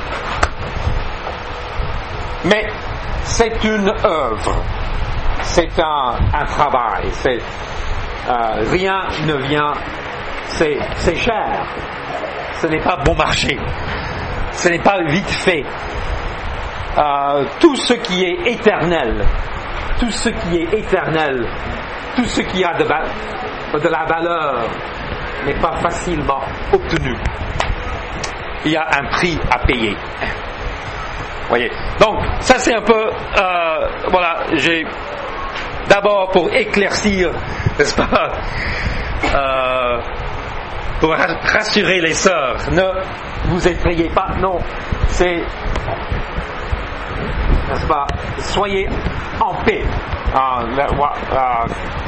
Mais c'est une œuvre, c'est un, un travail, c'est euh, rien ne vient, c'est, c'est cher, ce n'est pas bon marché, ce n'est pas vite fait. Euh, tout ce qui est éternel, tout ce qui est éternel, tout ce qui a de, va- de la valeur n'est pas facilement obtenu. Il y a un prix à payer. Voyez. Donc, ça c'est un peu, euh, voilà, j'ai d'abord pour éclaircir, n'est-ce pas, euh, pour rassurer les sœurs, ne vous effrayez pas, non, c'est, n'est-ce pas, soyez en paix. Ah, là, ah,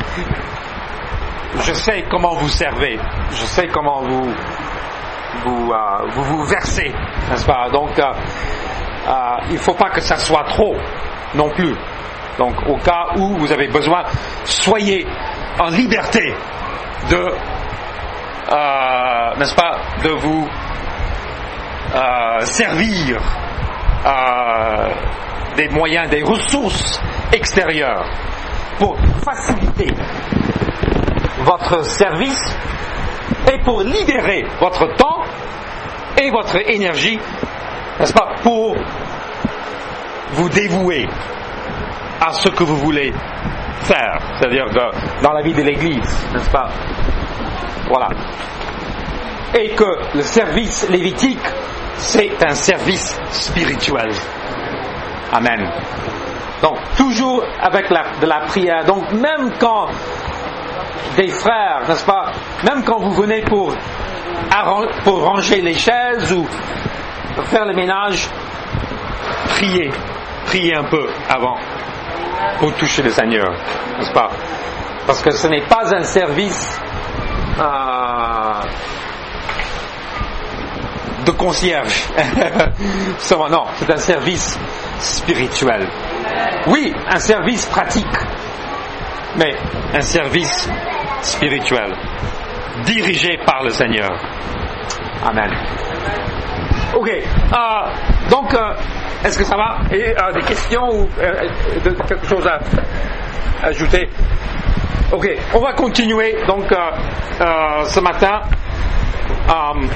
je sais comment vous servez, je sais comment vous vous euh, vous, vous versez, n'est-ce pas, donc euh, Euh, il ne faut pas que ça soit trop non plus. Donc au cas où vous avez besoin, soyez en liberté de, euh, n'est-ce pas, de vous euh, servir euh, des moyens, des ressources extérieures pour faciliter votre service et pour libérer votre temps et votre énergie, n'est-ce pas, pour vous dévouer à ce que vous voulez faire, c'est-à-dire que dans la vie de l'Église, n'est-ce pas? Voilà. Et que le service lévitique, c'est un service spirituel. Amen. Donc, toujours avec la, de la prière. Donc, même quand des frères, n'est-ce pas, même quand vous venez pour, pour ranger les chaises ou faire le ménage, priez, priez un peu avant pour toucher le Seigneur, n'est-ce pas? Parce que ce n'est pas un service euh, de concierge. Non, c'est un service spirituel. Oui, un service pratique, mais un service spirituel, dirigé par le Seigneur. Amen. Ok, euh, donc, euh, est-ce que ça va? Et euh, des questions ou euh, de, quelque chose à, à ajouter? Ok, on va continuer donc euh, euh, ce matin. Euh,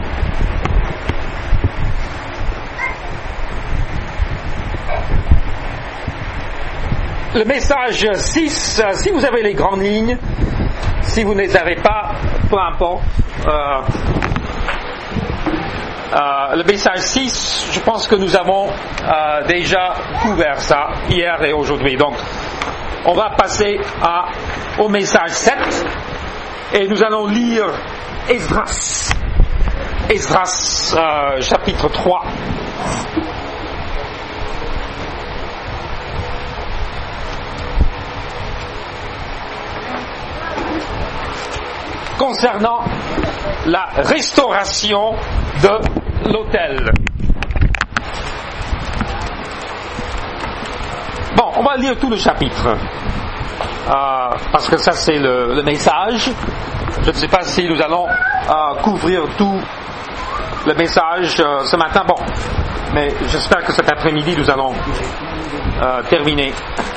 le message six, euh, si vous avez les grandes lignes, si vous ne les avez pas, peu importe. Euh, Euh, le message six, je pense que nous avons euh, déjà couvert ça hier et aujourd'hui. Donc, on va passer à, au message sept et nous allons lire Esdras. Esdras, euh, chapitre trois. Concernant la restauration de l'autel. Bon, on va lire tout le chapitre, euh, parce que ça c'est le, le message, Je ne sais pas si nous allons euh, couvrir tout le message euh, ce matin. Bon, mais j'espère que cet après-midi nous allons euh, terminer.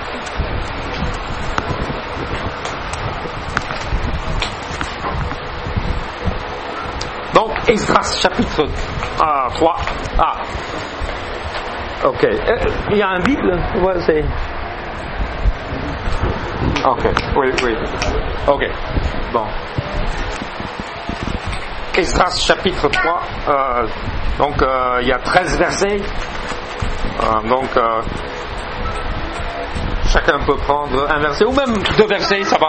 Donc, Esdras chapitre euh, trois. Ah, ok. Euh, il y a un Bible? Ouais, c'est. Ok, oui, oui. Ok, bon. Esdras chapitre trois. Euh, donc, euh, il y a treize versets. Euh, donc, euh, chacun peut prendre un verset, ou même deux versets, ça va.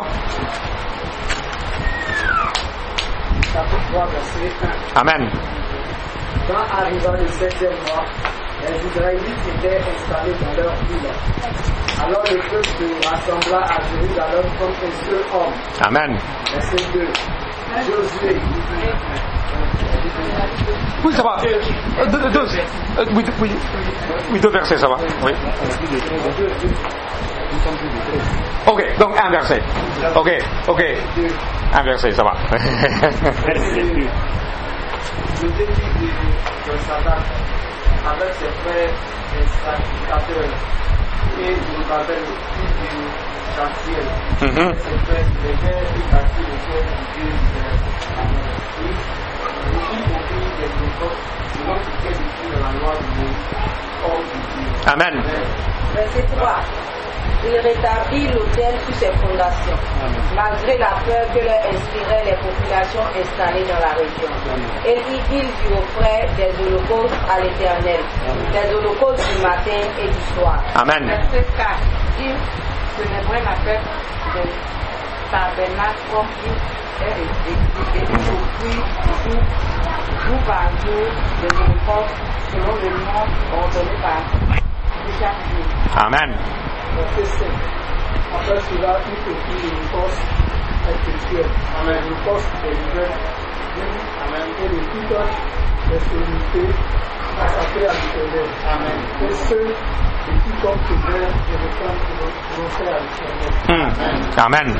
trois, verset un. Amen. Quand arriva le septième mois, les Israélites étaient installés dans leur ville. Alors le peuple se rassembla à Jérusalem comme un seul homme. Amen. Verset deux. Josué. Oui, ça va. Euh, deux, deux, euh, oui, oui, oui, deux versets, ça va. Oui. Ok, donc un verset. Ok, ok. Un verset, ça va. Le défi de Satan avec ses frères les sacrificateurs et Zorobabel, fils de Chantiel, Mhm. ses frères devaient établir le cœur du Dieu d'Israël. Et il obéit des prophètes selon ce qui est écrit dans la loi de Moïse, hors du Dieu. Amen. Verset trois. Il rétablit l'autel sous ses fondations, malgré la peur que leur inspiraient les populations installées dans la région. Et il, il lui offrait des holocaustes à l'Éternel, des holocaustes du matin et du soir. Amen. Verset quatre. Il célébrait la fête des tabernacles comme il est resté, et il offrit jour, jour par jour des holocaustes selon le nom ordonné par chaque jour. Amen. Verset cinq. Après cela, il offrit une force intellectuelle, une force intelligente, et le titre des solennités consacrées à l'Éternel. Amen. Et ceux qui comme prière et les femmes pourront faire à l'Éternel. Mm. Amen.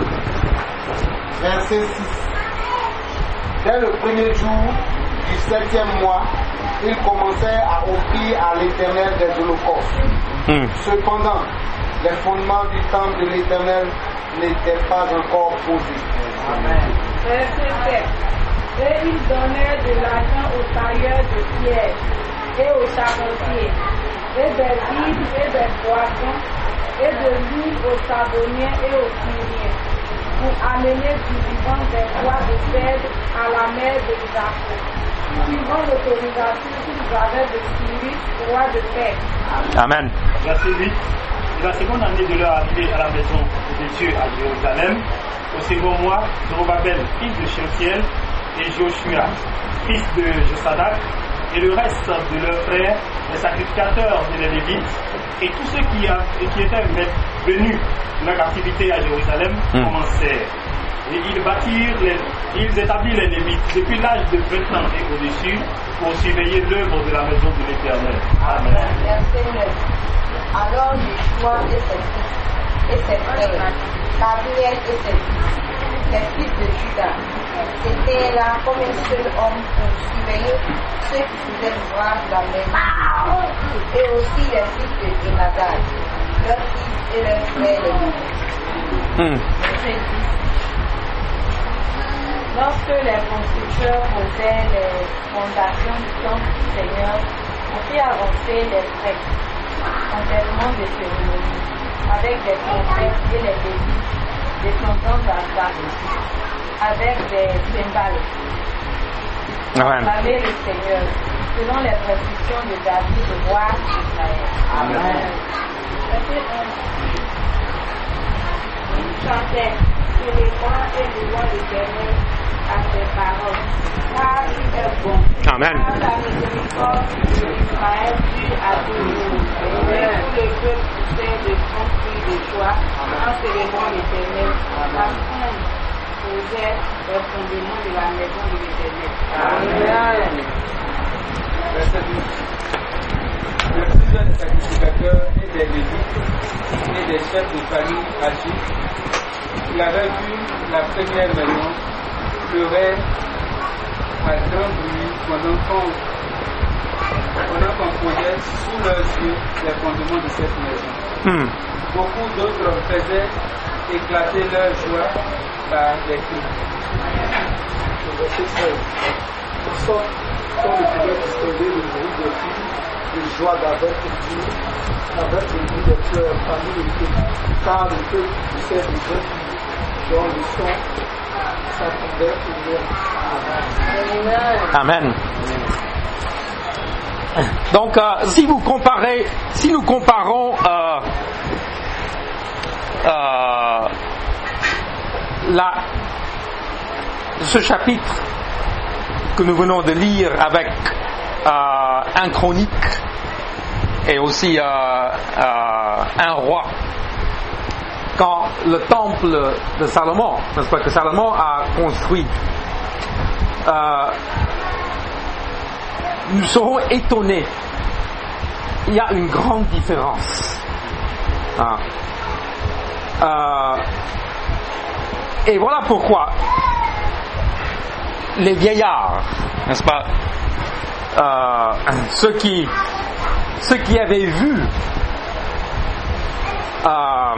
Verset six. Dès le premier jour du septième mois, ils commençaient à offrir à l'Éternel des holocaustes. Mm. Cependant, les fondements du temple de l'Éternel n'étaient pas encore posés. Amen. Verset sept. Et il donnait de l'argent aux tailleurs de pierre et aux charpentiers, et des vivres et des poissons, et de l'huile aux charbonniers et aux cuisiniers, pour amener du vivant des bois de cèdre à la mer de Jacob, suivant l'autorisation qu'ils avaient de Cyrus, roi de Perse. Amen. Verset huit. De la seconde année de leur arrivée à la maison de Dieu à Jérusalem, au second mois, Zorobabel, fils de Shealtiel, et Joshua, fils de Josadak, et le reste de leurs frères, les sacrificateurs et les Lévites, et tous ceux qui, a, qui étaient venus de la captivité à Jérusalem, mm. commencèrent. Et ils bâtirent, les, ils établirent les Lévites depuis l'âge de vingt ans et au-dessus pour surveiller l'œuvre de la maison de l'Éternel. Amen. Verset neuf. Alors Joshua et ses fils, et ses frères, Gabriel et ses fils, les fils de Judas, étaient là comme un seul homme pour surveiller ceux qui faisaient l'ouvrage de la maison, et aussi les fils de Jonadab, leurs fils et leurs frères les Lévites. Mm. Verset dix. Lorsque les constructeurs posaient les fondations du temple du Seigneur, on fit avancer les prêtres en termes de cérémonie, avec des prophètes et les Lévites, descendants d'Azar, avec des cymbales, Amen. acclamer le Seigneur, selon les prescriptions de David, le roi d'Israël. Amen. Verset onze. Ils chantaient, célébrant et louant l'Éternel à ses paroles, car il est bon. Amen. Car la miséricorde d'Israël dure à toujours. Et tout le peuple poussait de grands cris de joie en célébrant l'Éternel. La femme posait le fondement de la maison de l'Éternel. Amen. Verset douze. de plusieurs des sacrificateurs et des lévites et des chefs de famille âgés qui avaient vu la première maison pleurer à grand bruit pendant qu'on pendant qu'on posait sous leurs yeux les fondements de cette maison. Hmm. Beaucoup d'autres faisaient éclater leur joie par des cris. Verset seize. En sorte qu'on ne pouvait distinguer le bruit des cris de joie d'avec Dieu, avec le bruit des pleurs parmi les filles, car le peuple poussait des jeunes filles dont le son s'attendait au loin. Amen. Donc, euh, si vous comparez, si nous comparons euh, euh, la, ce chapitre que nous venons de lire avec euh, un chronique et aussi euh, euh, un roi, quand le temple de Salomon, n'est-ce pas, que Salomon a construit, euh, nous serons étonnés. Il y a une grande différence. Ah. Euh, et voilà pourquoi les vieillards, n'est-ce pas, euh, ceux qui, ceux qui avaient vu euh,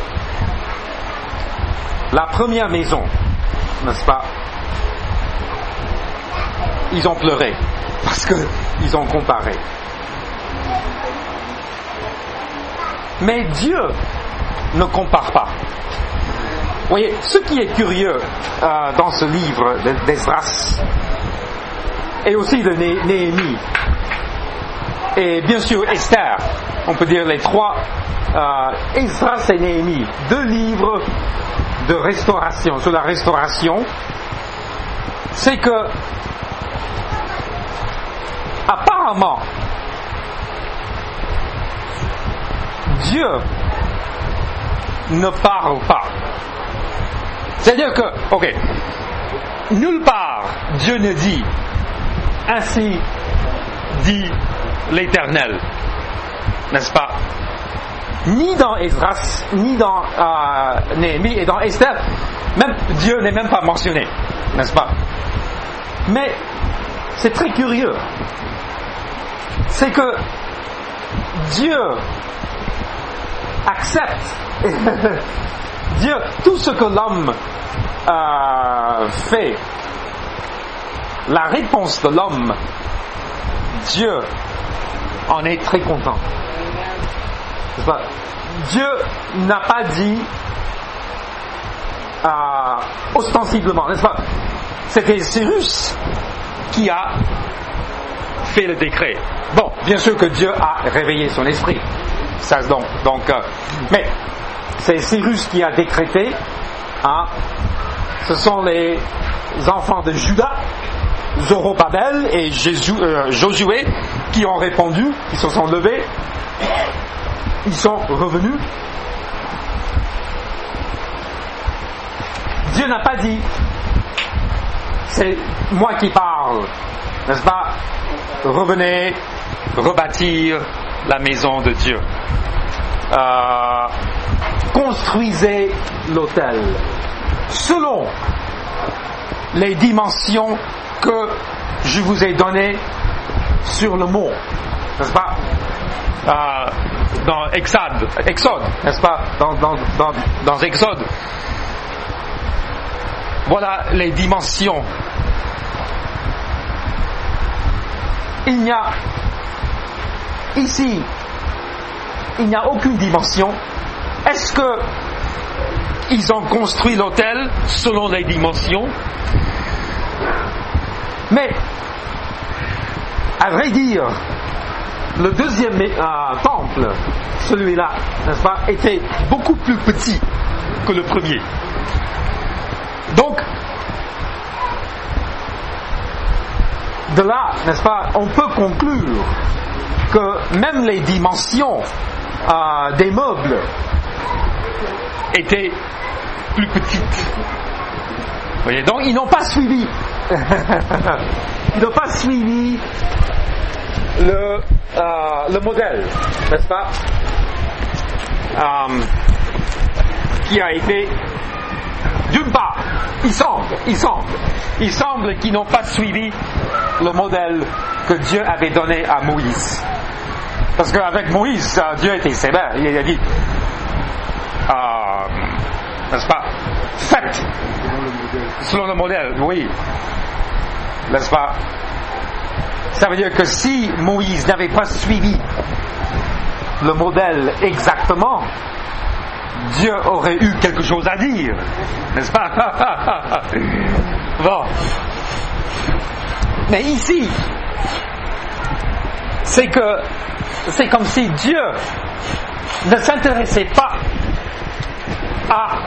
la première maison, n'est-ce pas, ils ont pleuré parce qu'ils ont comparé. Mais Dieu ne compare pas. Vous voyez, ce qui est curieux euh, dans ce livre d'Esdras et aussi de Né- Néhémie et bien sûr Esther, on peut dire les trois, euh, Esdras et Néhémie, deux livres de restauration, sur la restauration, c'est que apparemment Dieu ne parle pas. C'est-à-dire que, ok, nulle part Dieu ne dit ainsi dit l'Éternel, n'est-ce pas? Ni dans Esdras, ni dans euh, Néhémie et dans Esther, même Dieu n'est même pas mentionné, n'est-ce pas? Mais c'est très curieux, c'est que Dieu accepte Dieu, tout ce que l'homme euh, fait, la réponse de l'homme, Dieu en est très content. Pas, Dieu n'a pas dit euh, ostensiblement, n'est-ce pas? C'était Cyrus qui a fait le décret. Bon, bien sûr que Dieu a réveillé son esprit. Ça, donc, donc euh, mais c'est Cyrus qui a décrété, hein, ce sont les enfants de Juda, Zorobabel et Jésus, euh, Josué qui ont répondu, qui se sont levés, ils sont revenus. Dieu n'a pas dit, c'est moi qui parle, n'est-ce pas? Revenez, rebâtir la maison de Dieu. Euh, construisez l'autel selon les dimensions que je vous ai données sur le mont, n'est-ce pas? Euh, dans Exode, Exode, n'est-ce pas? Dans, dans, dans, dans Exode. Voilà les dimensions. Il n'y a ici, il n'y a aucune dimension. Est-ce que ils ont construit l'autel selon les dimensions? Mais, à vrai dire, le deuxième euh, temple, celui-là, n'est-ce pas, était beaucoup plus petit que le premier. Donc, de là, n'est-ce pas, on peut conclure que même les dimensions euh, des meubles étaient plus petites. Vous voyez, donc ils n'ont pas suivi. Ils n'ont pas suivi le, euh, le modèle, n'est-ce pas, euh, qui a été, d'une part, il semble, il semble, il semble qu'ils n'ont pas suivi le modèle que Dieu avait donné à Moïse. Parce qu'avec Moïse, Dieu était sévère. Il a dit, euh, n'est-ce pas, faites selon le modèle, oui, n'est-ce pas. Ça veut dire que si Moïse n'avait pas suivi le modèle exactement, Dieu aurait eu quelque chose à dire, n'est-ce pas? Bon. Mais ici, c'est que c'est comme si Dieu ne s'intéressait pas à,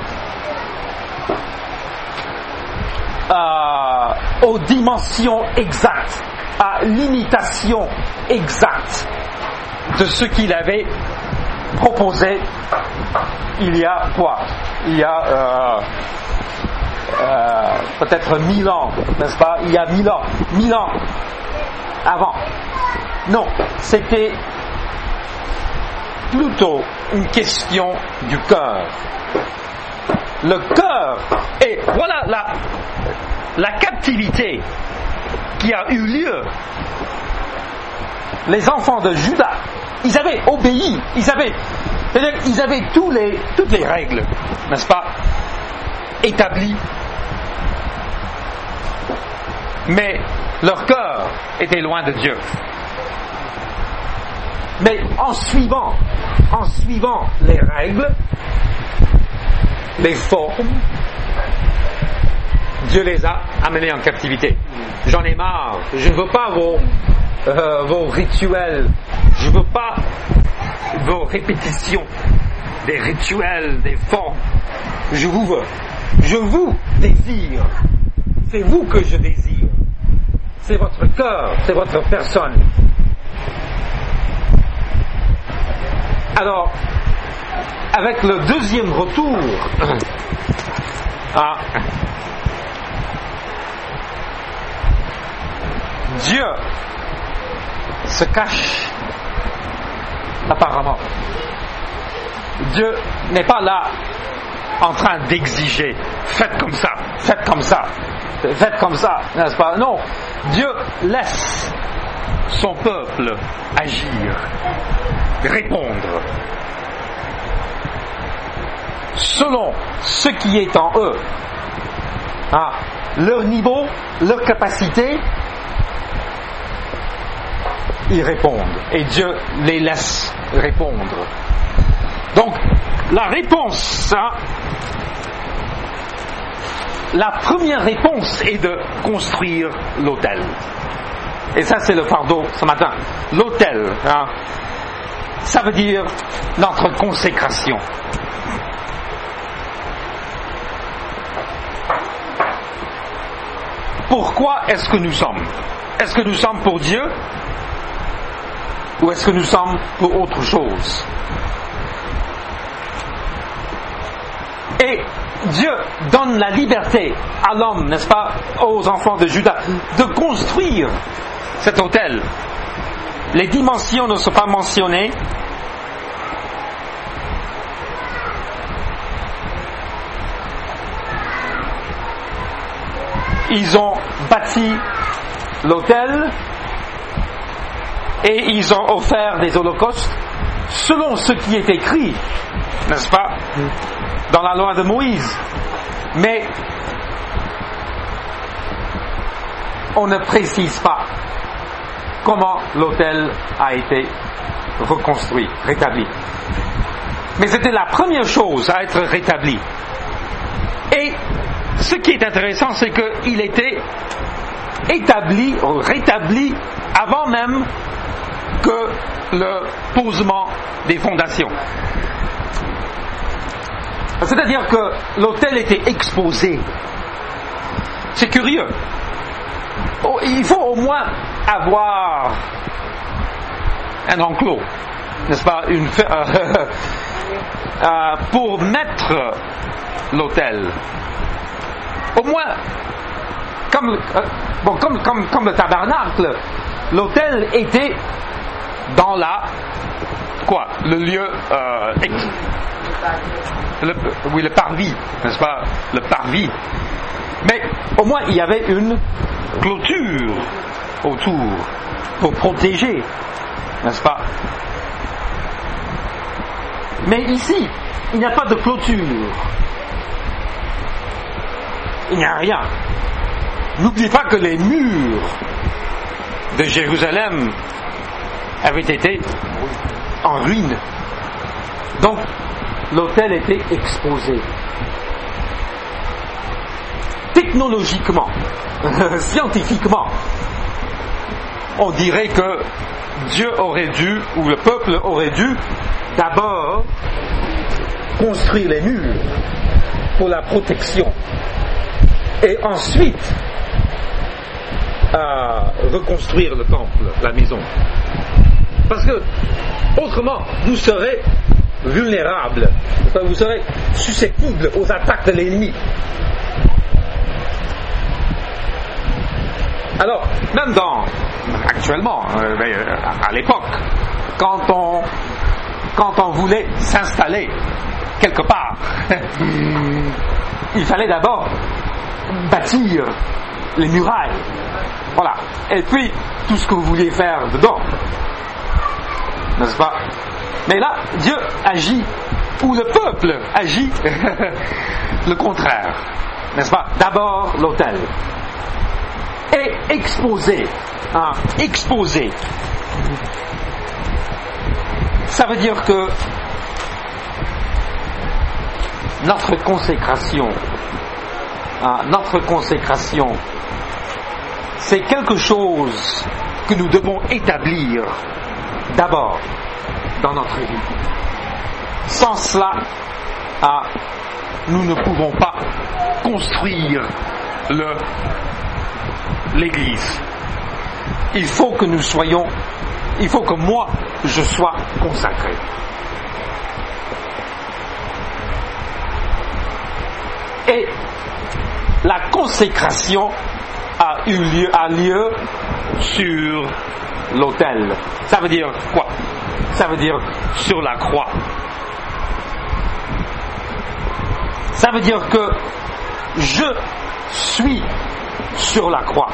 euh, aux dimensions exactes, à l'imitation exacte de ce qu'il avait proposé il y a quoi? Il y a euh, euh, peut-être mille ans, n'est-ce pas? Il y a mille ans, mille ans avant. Non, c'était plutôt une question du cœur. Le cœur, et voilà la, la captivité qui a eu lieu. Les enfants de Juda, ils avaient obéi, ils avaient, c'est-à-dire ils avaient tous les, toutes les règles, n'est-ce pas, établies, mais leur cœur était loin de Dieu. Mais en suivant, en suivant les règles, les formes, Dieu les a amenés en captivité. J'en ai marre, je ne veux pas vos, euh, vos rituels, je ne veux pas vos répétitions, des rituels, des formes. Je vous veux, je vous désire, c'est vous que je désire, c'est votre cœur, c'est votre personne. Alors, avec le deuxième retour, ah, Dieu se cache apparemment. Dieu n'est pas là en train d'exiger faites comme ça, faites comme ça, faites comme ça, n'est-ce pas? Non, Dieu laisse son peuple agir, répondre selon ce qui est en eux, ah, leur niveau, leur capacité, ils répondent et Dieu les laisse répondre. Donc la réponse, hein, la première réponse est de construire l'autel. Et ça c'est le fardeau ce matin. L'autel, hein, ça veut dire notre consécration. Pourquoi est-ce que nous sommes? Est-ce que nous sommes pour Dieu ou est-ce que nous sommes pour autre chose? Et Dieu donne la liberté à l'homme, n'est-ce pas, aux enfants de Juda, de construire cet autel. Les dimensions ne sont pas mentionnées. Ils ont bâti l'autel et ils ont offert des holocaustes selon ce qui est écrit, n'est-ce pas, dans la loi de Moïse. Mais on ne précise pas comment l'autel a été reconstruit, rétabli. Mais c'était la première chose à être rétabli. Et ce qui est intéressant, c'est qu'il était établi, rétabli avant même que le posement des fondations. C'est-à-dire que l'autel était exposé. C'est curieux. Oh, il faut au moins avoir un enclos, n'est-ce pas, une, euh, euh, pour mettre l'autel. Au moins, comme, euh, bon, comme, comme, comme le tabernacle, l'autel était dans la quoi le lieu euh, ex, le, oui le parvis, n'est-ce pas, le parvis, mais au moins il y avait une clôture autour pour protéger, n'est-ce pas? Mais ici il n'y a pas de clôture, il n'y a rien. N'oubliez pas que les murs de Jérusalem avaient été en ruine. Donc, l'autel était exposé. Technologiquement, scientifiquement, on dirait que Dieu aurait dû, ou le peuple aurait dû, d'abord construire les murs pour la protection. Et ensuite, euh, reconstruire le temple, la maison. Parce que, autrement, vous serez vulnérables, vous serez susceptibles aux attaques de l'ennemi. Alors, même dans, actuellement, euh, à l'époque, quand on, quand on voulait s'installer quelque part, il fallait d'abord bâtir les murailles. Voilà. Et puis, tout ce que vous vouliez faire dedans. N'est-ce pas? Mais là, Dieu agit, ou le peuple agit, le contraire. N'est-ce pas? D'abord, l'autel. Et exposé. Hein, exposé. Ça veut dire que notre consécration, hein, notre consécration, c'est quelque chose que nous devons établir d'abord dans notre vie. Sans cela, ah, nous ne pouvons pas construire le, l'Église. Il faut que nous soyons, il faut que moi, je sois consacré. Et la consécration a eu lieu, a lieu sur l'autel. Ça veut dire quoi? Ça veut dire sur la croix. Ça veut dire que je suis sur la croix.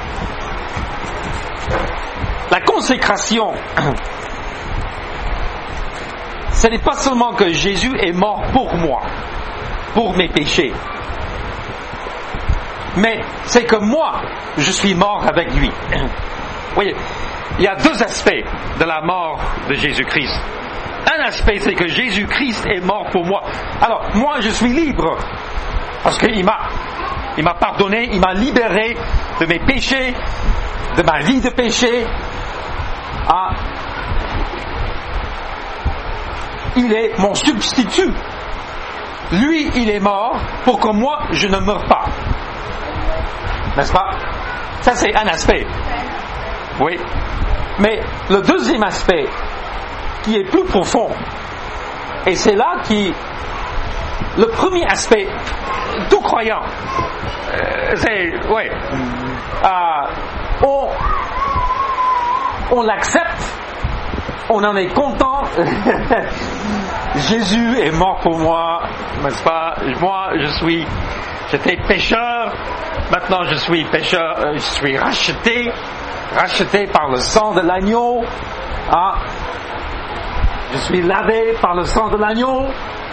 La consécration, ce n'est pas seulement que Jésus est mort pour moi, pour mes péchés, mais c'est que moi, je suis mort avec lui. Vous voyez, il y a deux aspects de la mort de Jésus-Christ. Un aspect, c'est que Jésus-Christ est mort pour moi. Alors, moi, je suis libre, parce qu'il m'a, il m'a pardonné, il m'a libéré de mes péchés, de ma vie de péché. Ah, il est mon substitut. Lui, il est mort pour que moi, je ne meure pas. N'est-ce pas? Ça, c'est un aspect. Oui. Mais le deuxième aspect, qui est plus profond, et c'est là qui... Le premier aspect, tout croyant, euh, c'est... Oui. Euh, on, on l'accepte, on en est content. Jésus est mort pour moi, n'est-ce pas? Moi, je suis... J'étais pécheur, maintenant je suis pécheur, euh, je suis racheté, racheté par le sang de l'agneau, hein? Je suis lavé par le sang de l'agneau,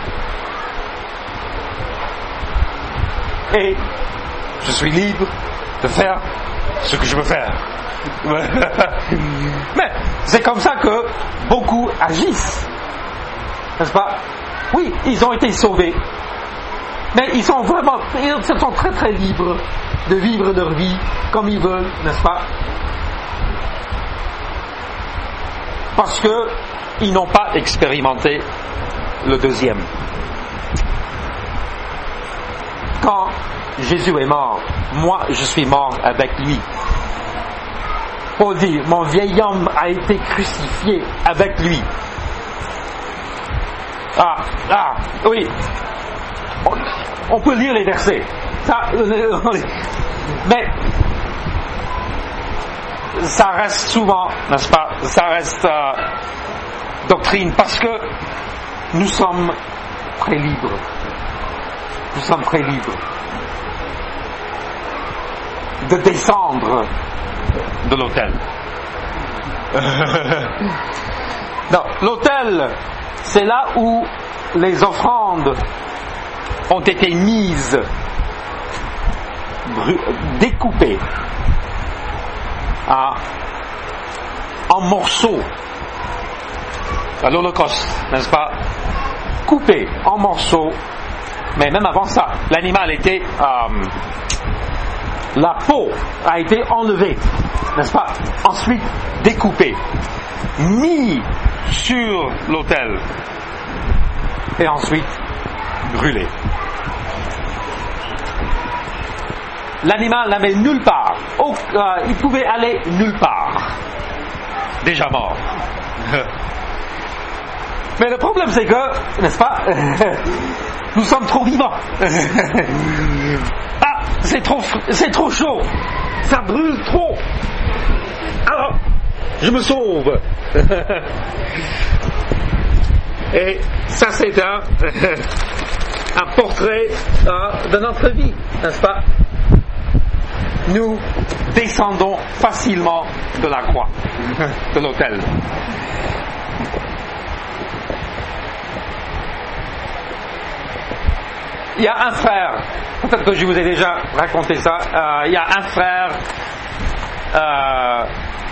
et je suis libre de faire ce que je veux faire. Mais c'est comme ça que beaucoup agissent, n'est-ce pas? Oui, ils ont été sauvés. Mais ils sont vraiment, ils sont très très libres de vivre leur vie comme ils veulent, n'est-ce pas? Parce que ils n'ont pas expérimenté le deuxième. Quand Jésus est mort, moi je suis mort avec lui. Paul dit, mon vieil homme a été crucifié avec lui. Ah, ah, oui. On peut lire les versets. Ça, mais ça reste souvent, n'est-ce pas, ça reste euh, doctrine, parce que nous sommes très libres. Nous sommes très libres de descendre de l'autel. Non, l'autel, c'est là où les offrandes ont été mises, découpées à, en morceaux à l'Holocauste, n'est-ce pas, coupées en morceaux. Mais même avant ça, l'animal était euh, la peau a été enlevée, n'est-ce pas, ensuite découpée, mis sur l'autel et ensuite brûlé. L'animal n'avait nulle part, oh, euh, il pouvait aller nulle part, déjà mort. Mais le problème c'est que, n'est-ce pas, nous sommes trop vivants. Ah, c'est trop, c'est trop chaud, ça brûle trop. Alors, je me sauve. Et ça c'est un, un portrait uh, de notre vie, n'est-ce pas? Nous descendons facilement de la croix, de l'autel. Il y a un frère, peut-être que je vous ai déjà raconté ça, euh, il y a un frère, euh,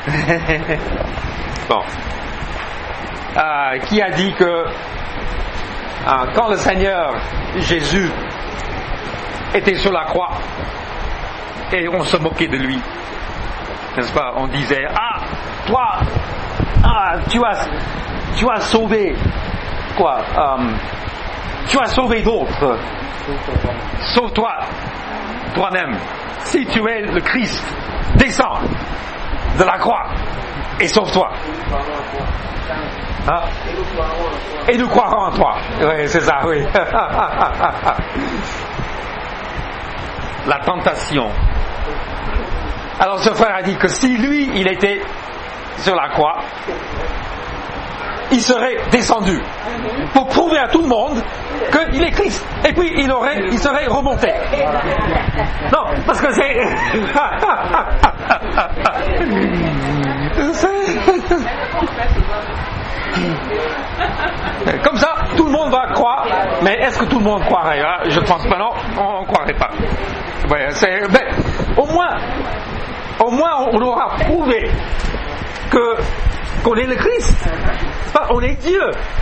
bon, euh, qui a dit que euh, quand le Seigneur Jésus était sur la croix, et on se moquait de lui, n'est-ce pas? On disait, ah, toi, ah, tu as, tu as sauvé, quoi, euh, tu as sauvé d'autres. Sauve-toi, toi-même. Si tu es le Christ, descends de la croix et sauve-toi. Hein? Et nous croirons en toi. Oui, c'est ça, oui. La tentation. Alors ce frère a dit que si lui, il était sur la croix, il serait descendu pour prouver à tout le monde qu'il est Christ. Et puis il aurait, il serait remonté. Non, parce que c'est... Comme ça, tout le monde va croire. Mais est-ce que tout le monde croirait, hein? Je ne pense pas, non, on ne croirait pas. Ouais, c'est... Mais, au moins, au moins, on aura prouvé que qu'on est le Christ. On est Dieu.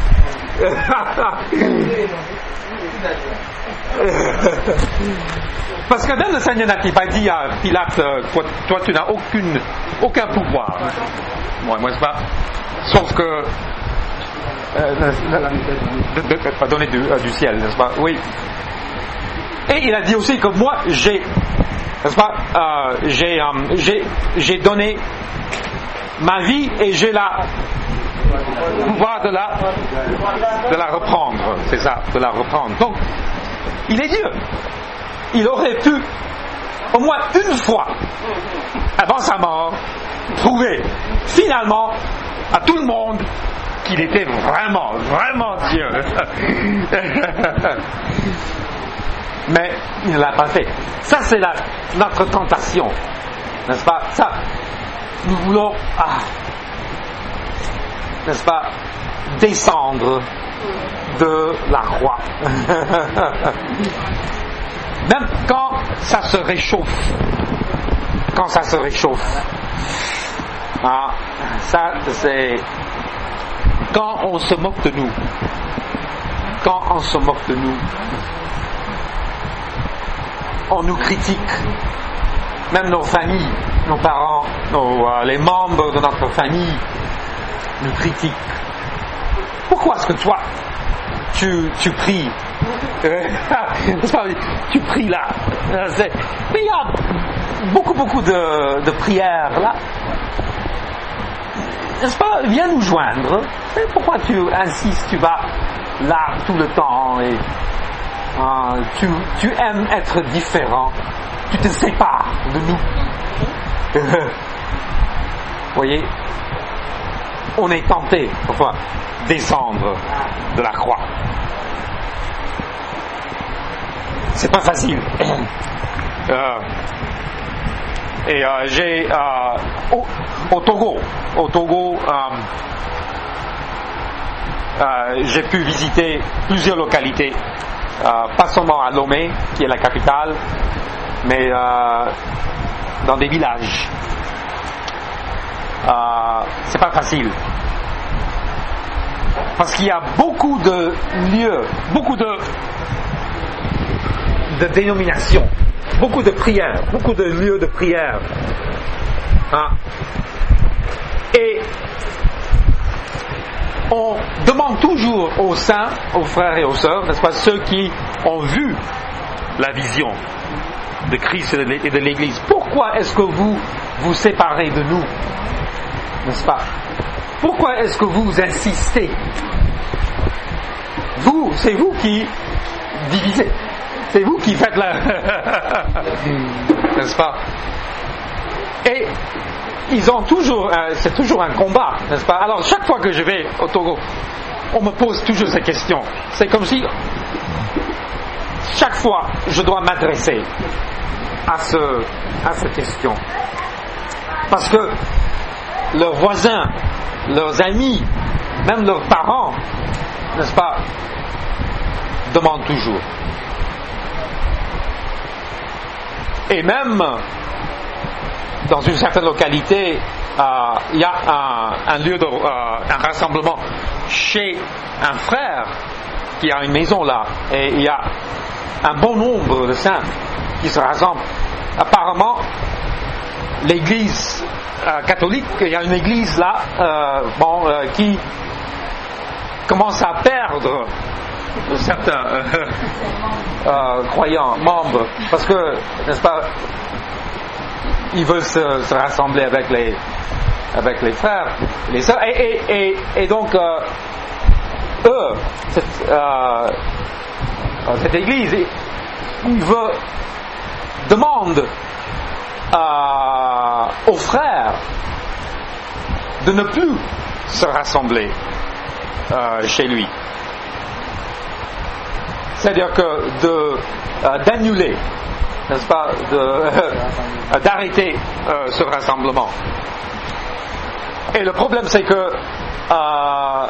Parce que même le Seigneur n'a pas dit à Pilate, toi, toi tu n'as aucune, aucun pouvoir. Moi, moi c'est pas. Sauf que euh, de, de, de, pas donner du, euh, du ciel, n'est-ce pas? Oui. Et il a dit aussi que moi j'ai, n'est-ce pas? Euh, j'ai, euh, j'ai, j'ai donné ma vie et j'ai la pouvoir de la de la reprendre, c'est ça, de la reprendre. Donc, il est Dieu. Il aurait pu au moins une fois, avant sa mort, prouver finalement à tout le monde qu'il était vraiment, vraiment Dieu. Mais il ne l'a pas fait. Ça, c'est la, notre tentation, n'est-ce pas? Ça, nous voulons, ah, n'est-ce pas, descendre de la croix. Même quand ça se réchauffe, quand ça se réchauffe, ah, ça c'est quand on se moque de nous, quand on se moque de nous, on nous critique, même nos familles, nos parents, nos, euh, les membres de notre famille nous critiquent. Pourquoi est-ce que toi, tu, tu pries tu pries là. Mais il y a beaucoup, beaucoup de, de prières là. N'est-ce pas? Viens nous joindre. Pourquoi tu insistes, tu vas là tout le temps et euh, tu, tu aimes être différent. Tu te sépares de nous. voyez, on est tenté, parfois, descendre de la croix. C'est pas facile. Euh, et euh, j'ai euh, au, au Togo, au Togo, euh, euh, j'ai pu visiter plusieurs localités, euh, pas seulement à Lomé, qui est la capitale, mais euh, dans des villages. Euh, c'est pas facile. Parce qu'il y a beaucoup de lieux, beaucoup de, de dénominations, beaucoup de prières, beaucoup de lieux de prière. Hein? Et on demande toujours aux saints, aux frères et aux sœurs, n'est-ce pas, ceux qui ont vu la vision de Christ et de l'Église, pourquoi est-ce que vous vous séparez de nous, n'est-ce pas? Pourquoi est-ce que vous insistez? Vous, c'est vous qui divisez, c'est vous qui faites la... n'est-ce pas? Et ils ont toujours, euh, c'est toujours un combat, n'est-ce pas? Alors chaque fois que je vais au Togo, on me pose toujours ces questions. C'est comme si chaque fois je dois m'adresser à ce, à cette question, parce que leurs voisins, leurs amis, même leurs parents, n'est-ce pas, demandent toujours. Et même dans une certaine localité, il euh, y a un, un lieu de euh, un rassemblement chez un frère qui a une maison là, et il y a un bon nombre de saints qui se rassemblent. Apparemment, l'église euh, catholique, il y a une église là, euh, bon, euh, qui commence à perdre certains euh, euh, croyants, membres, parce que, n'est-ce pas, ils veulent se, se rassembler avec les, avec les frères, les sœurs, et, et, et, et donc euh, eux, cette, euh, cette église, ils veulent, demandent euh, aux frères de ne plus se rassembler euh, chez lui. C'est-à-dire que de, euh, d'annuler, n'est-ce pas, de, euh, d'arrêter euh, ce rassemblement. Et le problème, c'est que euh,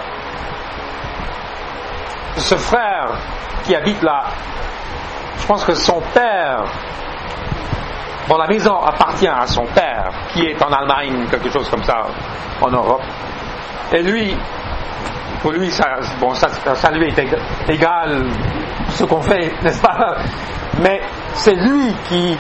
ce frère qui habite là, je pense que son père, bon, la maison appartient à son père, qui est en Allemagne, quelque chose comme ça, en Europe. Et lui, pour lui, ça, bon, ça, ça lui est égal ce qu'on fait, n'est-ce pas? Mais c'est lui qui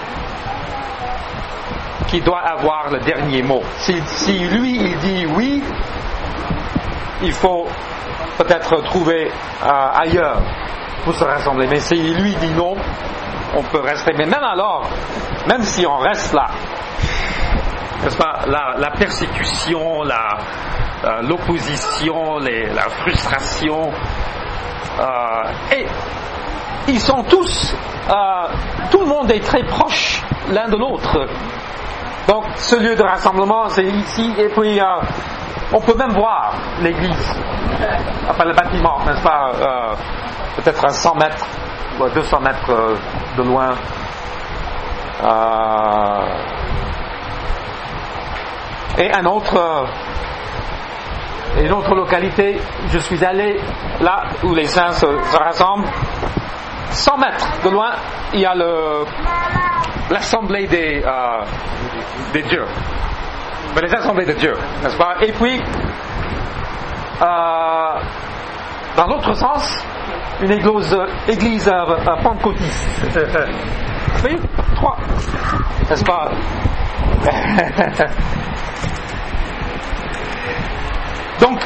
qui doit avoir le dernier mot. Si, si lui, il dit oui, il faut peut-être trouver euh, ailleurs pour se rassembler. Mais si lui dit non, on peut rester. Mais même alors, même si on reste là, n'est-ce pas, la, la persécution, la, euh, l'opposition, les, la frustration, euh, et ils sont tous, euh, tout le monde est très proche l'un de l'autre. Donc ce lieu de rassemblement, c'est ici, et puis euh, on peut même voir l'église, enfin le bâtiment, n'est-ce pas, euh, peut-être à cent mètres, ou deux cents mètres euh, de loin. Euh, et un autre, euh, une autre localité, je suis allé là où les saints se, se rassemblent, cent mètres de loin, il y a le, l'assemblée des, euh, des dieux, mais les assemblées de Dieu, n'est-ce pas? Et puis, euh, dans l'autre sens, une église, église euh, pentecôtiste. Vous voyez, trois, n'est-ce pas? Donc,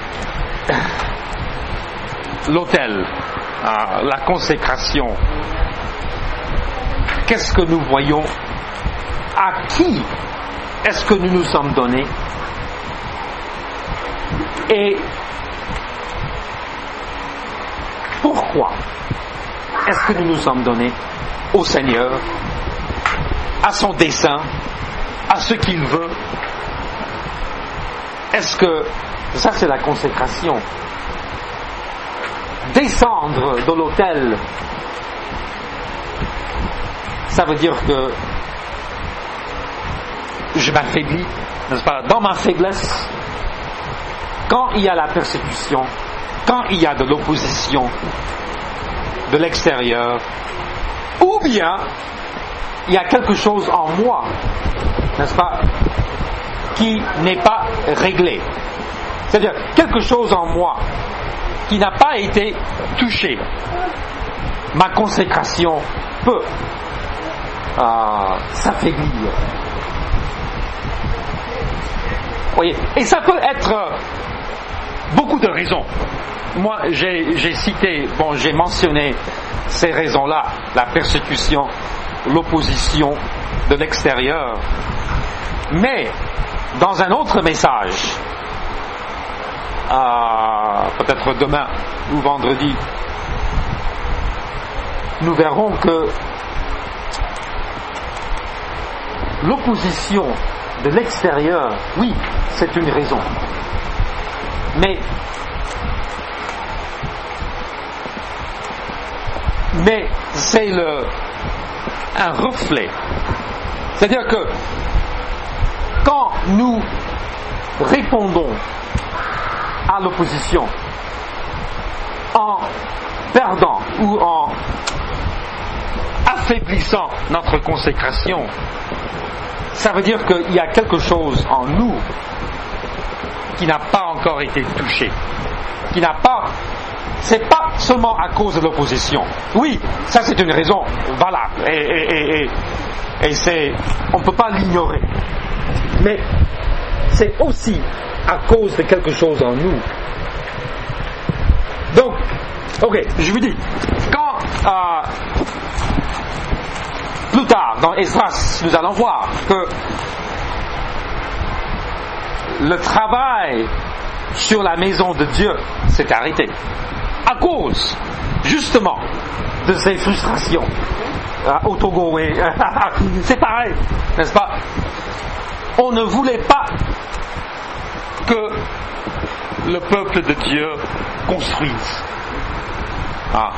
l'autel, euh, la consécration, qu'est-ce que nous voyons? À qui est-ce que nous nous sommes donnés? Et pourquoi est-ce que nous nous sommes donnés au Seigneur, à son dessein, à ce qu'il veut, est-ce que, ça c'est la consécration, descendre de l'autel, ça veut dire que je m'affaiblis, n'est-ce pas, dans ma faiblesse, quand il y a la persécution, quand il y a de l'opposition de l'extérieur, ou bien il y a quelque chose en moi, n'est-ce pas, qui n'est pas réglé. C'est-à-dire quelque chose en moi qui n'a pas été touché. Ma consécration peut euh, s'affaiblir. Voyez, et ça peut être euh, beaucoup de raisons. Moi, j'ai, j'ai cité, bon, j'ai mentionné ces raisons-là, la persécution, l'opposition de l'extérieur. Mais, dans un autre message, euh, peut-être demain ou vendredi, nous verrons que l'opposition de l'extérieur, oui, c'est une raison. Mais, mais c'est le, un reflet. C'est-à-dire que quand nous répondons à l'opposition en perdant ou en affaiblissant notre consécration, ça veut dire qu'il y a quelque chose en nous qui n'a pas encore été touché, qui n'a pas, c'est pas seulement à cause de l'opposition. Oui, ça c'est une raison valable et, et, et, et, et c'est, on ne peut pas l'ignorer. Mais c'est aussi à cause de quelque chose en nous. Donc, ok, je vous dis, quand euh, plus tard dans Esdras, nous allons voir que le travail sur la maison de Dieu s'est arrêté à cause justement de ces frustrations. Euh, au Togo, oui, c'est pareil, n'est-ce pas? On ne voulait pas que le peuple de Dieu construise. Ah.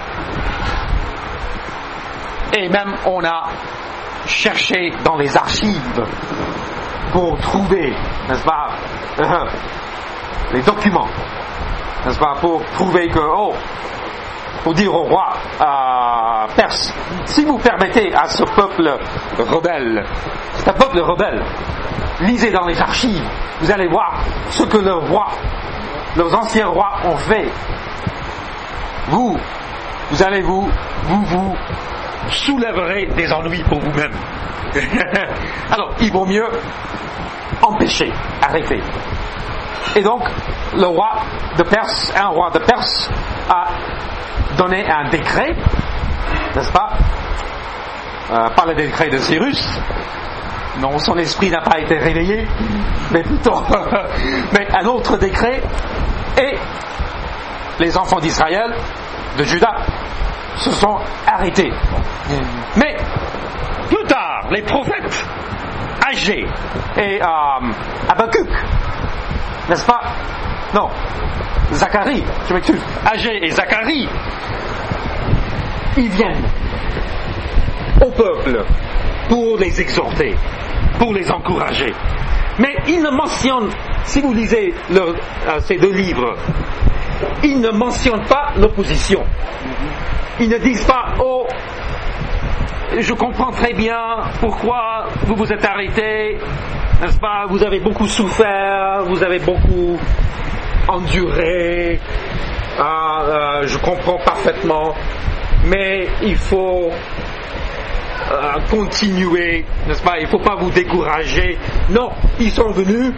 Et même on a cherché dans les archives pour trouver, n'est-ce pas, euh, les documents, n'est-ce pas, pour prouver que, oh, pour dire au roi euh, perse, si vous permettez à ce peuple rebelle, c'est un peuple rebelle, lisez dans les archives, vous allez voir ce que le roi, les anciens rois ont fait. Vous, vous allez vous, vous, vous soulèverez des ennuis pour vous-même. Alors, il vaut mieux empêcher, arrêter. Et donc, le roi de Perse, un roi de Perse, a donné un décret, n'est-ce pas, euh, pas le décret de Cyrus. Non, son esprit n'a pas été réveillé, mais plutôt mais un autre décret, et les enfants d'Israël, de Juda, se sont arrêtés. Mais plus tard, les prophètes Agé et euh, Habakkuk, n'est-ce pas? Non, Zacharie, je m'excuse, Agé et Zacharie, ils viennent au peuple pour les exhorter, pour les encourager. Mais ils ne mentionnent, si vous lisez leur, euh, ces deux livres, ils ne mentionnent pas l'opposition. Ils ne disent pas, oh, je comprends très bien pourquoi vous vous êtes arrêtés, n'est-ce pas, vous avez beaucoup souffert, vous avez beaucoup enduré, ah, euh, je comprends parfaitement, mais il faut euh, continuer, n'est-ce pas, il ne faut pas vous décourager. Non, ils sont venus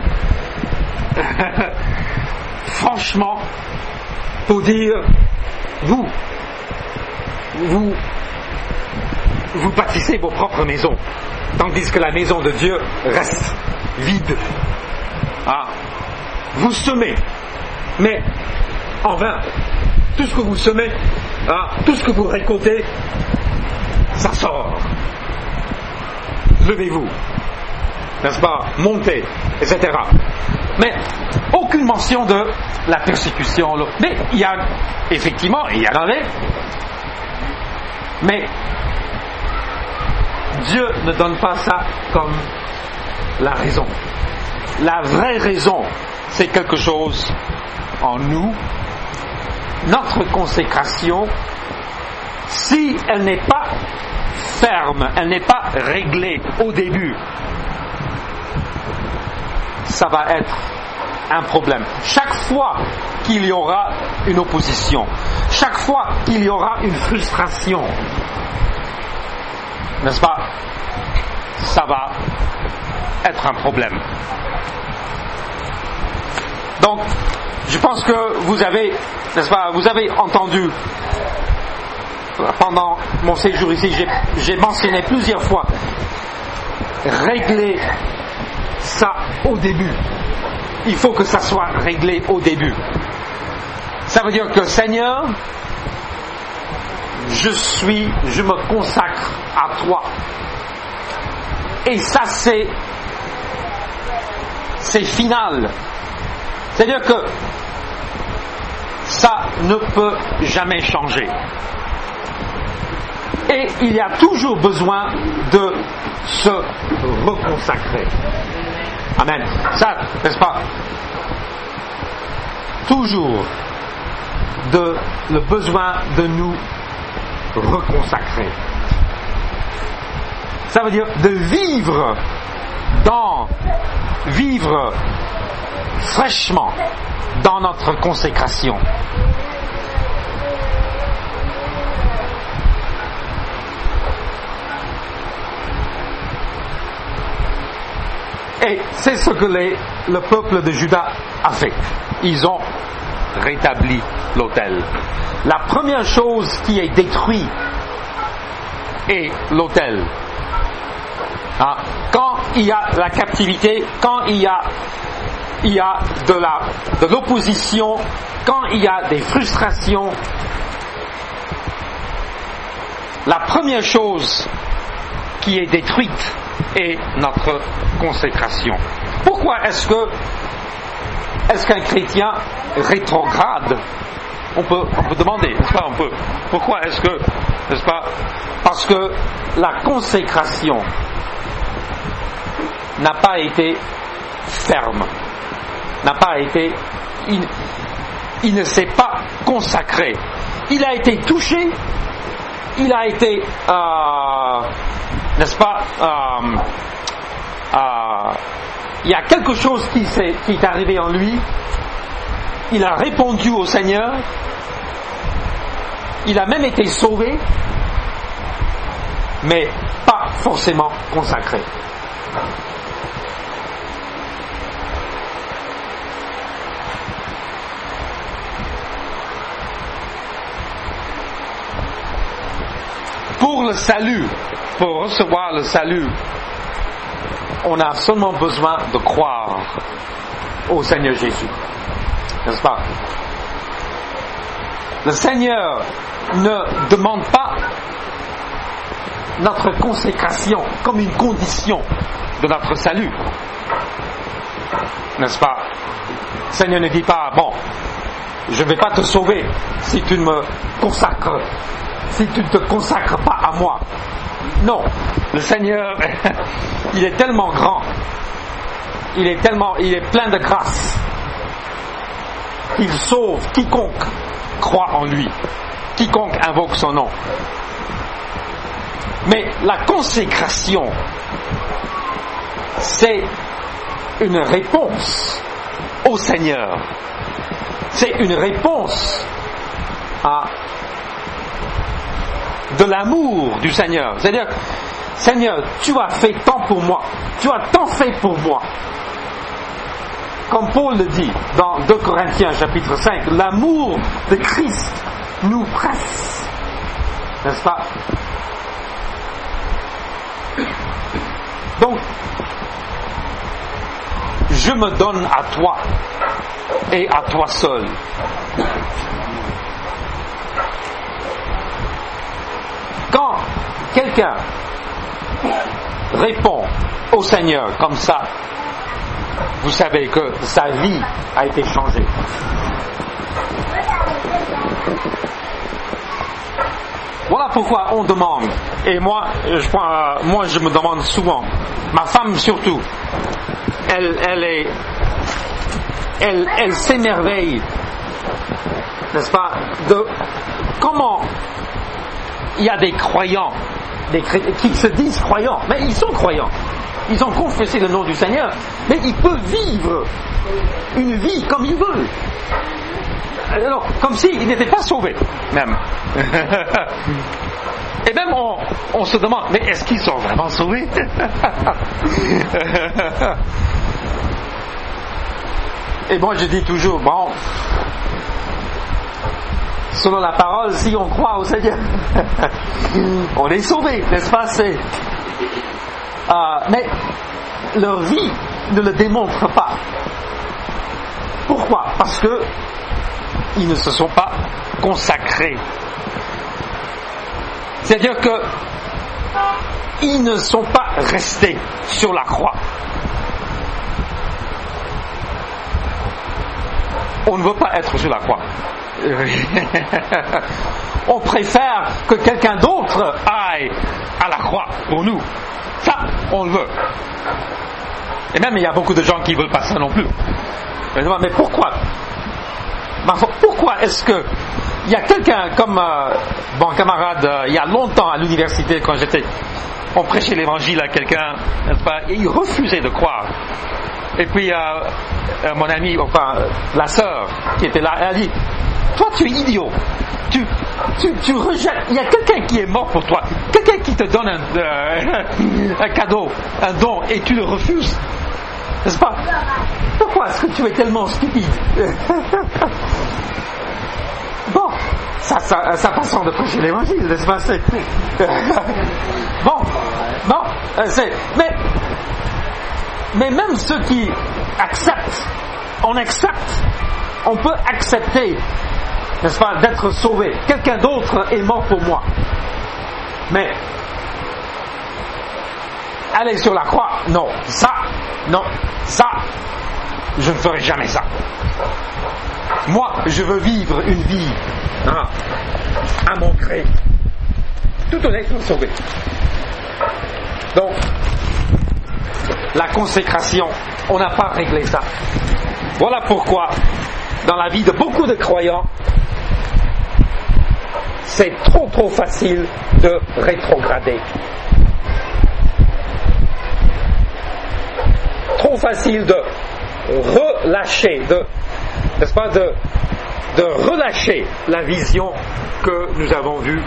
franchement pour dire, vous, vous, vous bâtissez vos propres maisons, tandis que la maison de Dieu reste vide. Ah, vous semez, mais en vain. Tout ce que vous semez, ah, tout ce que vous récoltez, ça sort. Levez-vous, n'est-ce pas, montez, et cetera. Mais aucune mention de la persécution. Mais il y a, effectivement, il y en avait. Mais Dieu ne donne pas ça comme la raison. La vraie raison, c'est quelque chose en nous. Notre consécration, si elle n'est pas ferme, elle n'est pas réglée au début, ça va être un problème. Chaque fois qu'il y aura une opposition, chaque fois qu'il y aura une frustration, n'est-ce pas, ça va être un problème. Donc, je pense que vous avez, n'est-ce pas, vous avez entendu pendant mon séjour ici, j'ai, j'ai mentionné plusieurs fois, régler ça au début. Il faut que ça soit réglé au début. Ça veut dire que Seigneur, je suis, je me consacre à toi. Et ça c'est, c'est final. C'est-à-dire que ça ne peut jamais changer. Et il y a toujours besoin de se reconsacrer. Amen. Ça, n'est-ce pas? Toujours de, le besoin de nous reconsacrer. Ça veut dire de vivre dans, vivre fraîchement dans notre consécration. Et c'est ce que les, le peuple de Juda a fait. Ils ont rétabli l'autel. La première chose qui est détruite est l'autel. Hein? Quand il y a la captivité, quand il y a, il y a de, la, de l'opposition, quand il y a des frustrations, la première chose qui est détruite est notre consécration. Pourquoi est-ce que est-ce qu'un chrétien rétrograde? On peut, on peut demander, n'est-ce pas? On peut. Pourquoi est-ce que, n'est-ce pas? Parce que la consécration n'a pas été ferme, n'a pas été, il, il ne s'est pas consacré. Il a été touché, il a été, euh, n'est-ce pas, euh, euh, il y a quelque chose qui, s'est, qui est arrivé en lui, il a répondu au Seigneur, il a même été sauvé, mais pas forcément consacré. Pour le salut, pour recevoir le salut, on a seulement besoin de croire au Seigneur Jésus. N'est-ce pas? Le Seigneur ne demande pas notre consécration comme une condition de notre salut. N'est-ce pas? Le Seigneur ne dit pas, bon, je ne vais pas te sauver si tu ne me consacres, si tu ne te consacres pas à moi. Non, le Seigneur, il est tellement grand, il est tellement, il est plein de grâce, qu'il sauve quiconque croit en lui, quiconque invoque son nom. Mais la consécration, c'est une réponse au Seigneur. C'est une réponse à de l'amour du Seigneur. C'est-à-dire, Seigneur, tu as fait tant pour moi, tu as tant fait pour moi. Comme Paul le dit dans deux Corinthiens chapitre cinq, l'amour de Christ nous presse. N'est-ce pas? Donc, je me donne à toi et à toi seul. Quand quelqu'un répond au Seigneur comme ça, vous savez que sa vie a été changée. Voilà pourquoi on demande, et moi je, euh, moi je me demande souvent, ma femme surtout, elle, elle est, elle, elle s'émerveille, n'est-ce pas, de comment il y a des croyants, des chrétiens, qui se disent croyants, mais ils sont croyants, ils ont confessé le nom du Seigneur, mais ils peuvent vivre une vie comme ils veulent. Alors, comme s'ils n'étaient pas sauvés, même. Et même on, on se demande, mais est-ce qu'ils sont vraiment sauvés? Et moi je dis toujours, bon, selon la parole, si on croit au Seigneur, on est sauvés, n'est-ce pas? C'est, euh, mais leur vie ne le démontre pas. Pourquoi? Parce que ils ne se sont pas consacrés. C'est-à-dire que ils ne sont pas restés sur la croix. On ne veut pas être sur la croix. On préfère que quelqu'un d'autre aille à la croix pour nous. Ça, on le veut. Et même il y a beaucoup de gens qui ne veulent pas ça non plus. Mais pourquoi? Pourquoi est-ce que il y a quelqu'un comme euh, bon camarade euh, il y a longtemps à l'université quand j'étais, on prêchait l'évangile à quelqu'un, n'est-ce pas, et il refusait de croire. Et puis euh, euh, mon ami, enfin euh, la sœur qui était là, elle a dit, toi tu es idiot, tu, tu, tu rejettes, il y a quelqu'un qui est mort pour toi, quelqu'un qui te donne un, euh, un cadeau, un don, et tu le refuses. N'est-ce pas? Pourquoi est-ce que tu es tellement stupide? Bon, ça, ça, sa façon de prêcher l'évangile, n'est-ce pas? C'est... bon, bon, c'est... Mais, mais même ceux qui acceptent, on accepte, on peut accepter, n'est-ce pas, d'être sauvé. Quelqu'un d'autre est mort pour moi. Mais aller sur la croix, non, ça, non, ça, je ne ferai jamais ça. Moi, je veux vivre une vie hein, à mon gré, tout en étant sauvé. Donc, la consécration, on n'a pas réglé ça. Voilà pourquoi, dans la vie de beaucoup de croyants, c'est trop trop facile de rétrograder. Trop facile de relâcher, de, n'est-ce pas, de, de relâcher la vision que nous avons vue.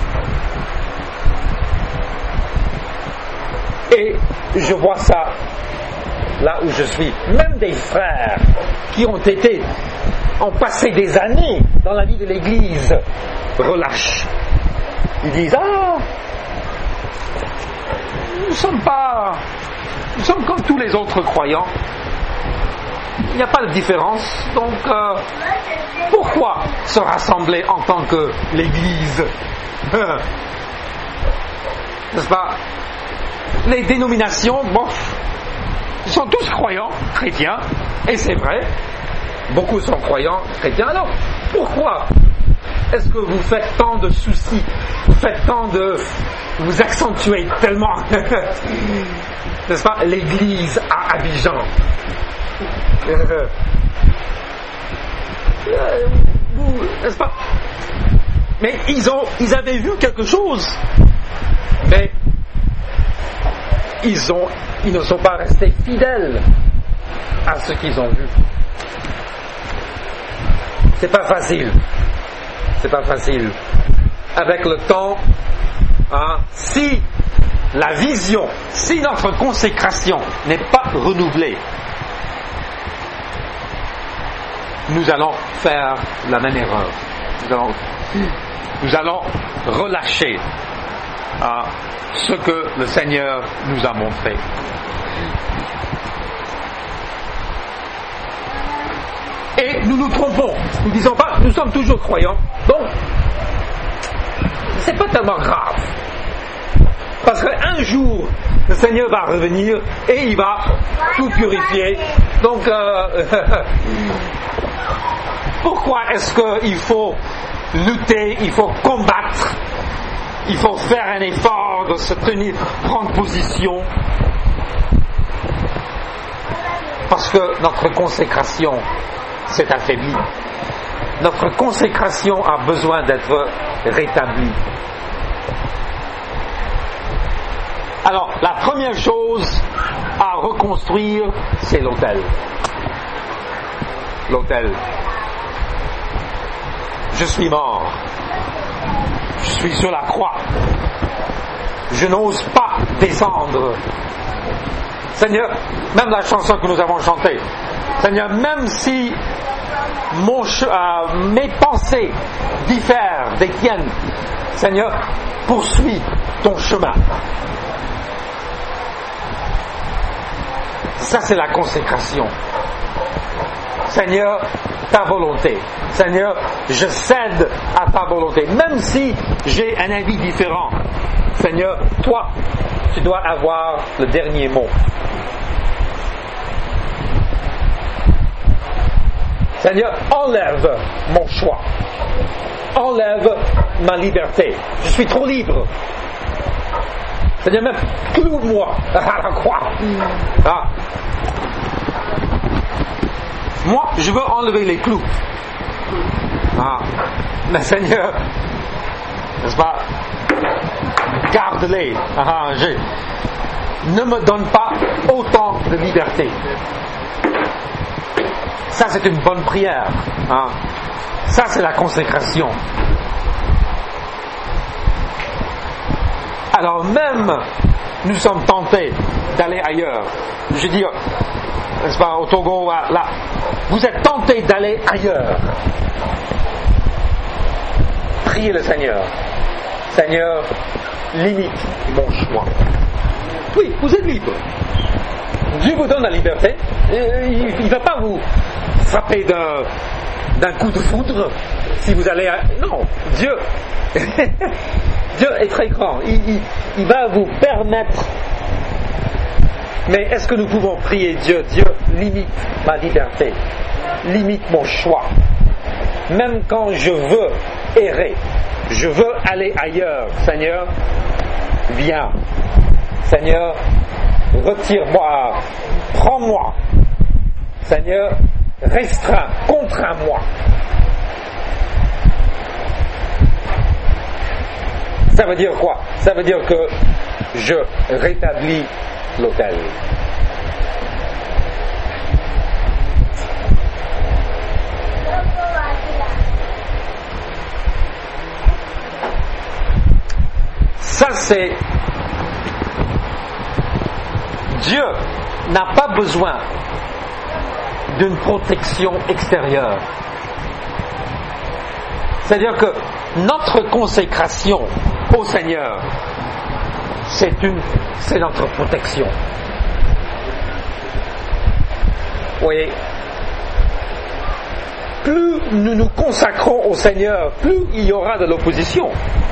Et je vois ça là où je suis. Même des frères qui ont été, ont passé des années dans la vie de l'Église, relâchent. Ils disent, ah, nous ne sommes pas... Nous sommes comme tous les autres croyants. Il n'y a pas de différence. Donc, euh, pourquoi se rassembler en tant que l'Église? N'est-ce pas? Les dénominations, bon, ils sont tous croyants, chrétiens, et c'est vrai, beaucoup sont croyants, chrétiens. Alors, pourquoi est-ce que vous faites tant de soucis, vous faites tant de... vous accentuez tellement, n'est-ce pas, l'Église à Abidjan? euh, euh, vous, n'est-ce pas? Mais ils ont, ils avaient vu quelque chose, mais ils ont, ils ne sont pas restés fidèles à ce qu'ils ont vu. C'est pas facile. C'est pas facile. Avec le temps, hein, si la vision, si notre consécration n'est pas renouvelée, nous allons faire la même erreur. Nous allons, nous allons relâcher hein, ce que le Seigneur nous a montré. Et nous nous trompons. Nous disons pas, nous sommes toujours croyants. Donc, c'est pas tellement grave. Parce qu'un jour, le Seigneur va revenir et il va tout purifier. Donc, euh, pourquoi est-ce qu'il faut lutter, il faut combattre, il faut faire un effort de se tenir, prendre position? Parce que notre consécration s'est affaiblie. Notre consécration a besoin d'être rétablie. Alors, la première chose à reconstruire, c'est l'autel. L'autel. Je suis mort. Je suis sur la croix. Je n'ose pas descendre. Seigneur, même la chanson que nous avons chantée, Seigneur, même si mon, euh, mes pensées diffèrent des tiennes, Seigneur, poursuis ton chemin. Ça, c'est la consécration. Seigneur, ta volonté. Seigneur, je cède à ta volonté. Même si j'ai un avis différent. Seigneur, toi, tu dois avoir le dernier mot. Seigneur, enlève mon choix. Enlève ma liberté. Je suis trop libre. Seigneur, même cloue-moi à la croix. Ah. Moi, je veux enlever les clous. Ah. Mais Seigneur, n'est-ce pas, garde-les. Ah, je... Ne me donne pas autant de liberté. Ça, c'est une bonne prière. Hein. Ça, c'est la consécration. Alors même, nous sommes tentés d'aller ailleurs. Je dis, n'est-ce pas, au Togo, là, vous êtes tentés d'aller ailleurs. Priez le Seigneur. Seigneur, limite mon choix. Oui, vous êtes libre. Dieu vous donne la liberté. Il ne va pas vous frapper d'un, d'un coup de foudre si vous allez à... Non, Dieu Dieu est très grand. Il, il, il va vous permettre. Mais est-ce que nous pouvons prier Dieu? Dieu, limite ma liberté. Limite mon choix. Même quand je veux errer, je veux aller ailleurs. Seigneur, viens. Seigneur, retire-moi, prends-moi. Seigneur, restreins, contrains-moi. Ça veut dire quoi? Ça veut dire que je rétablis l'autel. Ça, c'est... Dieu n'a pas besoin d'une protection extérieure. C'est-à-dire que notre consécration au Seigneur, c'est une, c'est notre protection. Vous voyez, plus nous nous consacrons au Seigneur, plus il y aura de l'opposition.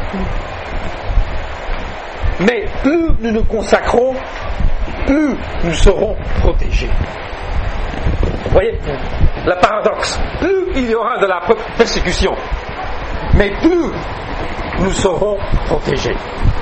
Mais plus nous nous consacrons, plus nous serons protégés. Vous voyez, le paradoxe. Plus il y aura de la persécution, mais plus nous serons protégés.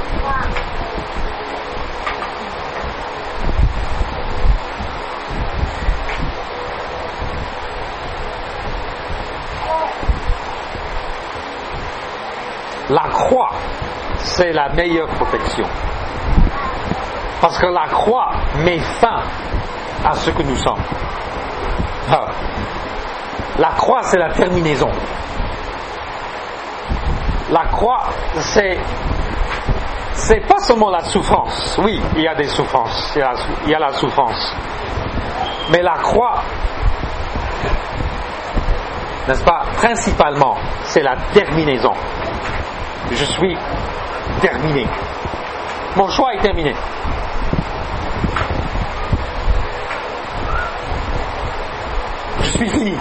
La croix, c'est la meilleure protection. Parce que la croix met fin à ce que nous sommes. Ah. La croix, c'est la terminaison. La croix, c'est c'est pas seulement la souffrance. Oui, il y a des souffrances, il y a, il y a la souffrance. Mais la croix, n'est-ce pas, principalement, c'est la terminaison. Je suis terminé. Mon choix est terminé. Je suis fini.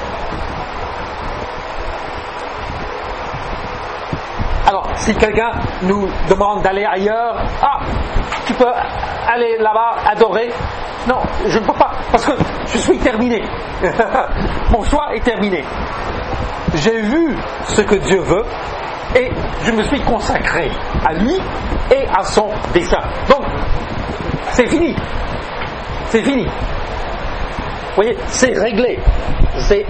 Alors, si quelqu'un nous demande d'aller ailleurs, ah, tu peux aller là-bas adorer. Non, je ne peux pas, parce que je suis terminé. Mon choix est terminé. J'ai vu ce que Dieu veut et je me suis consacré à lui et à son dessein. Donc, c'est fini. C'est fini. Vous voyez, c'est réglé. C'est...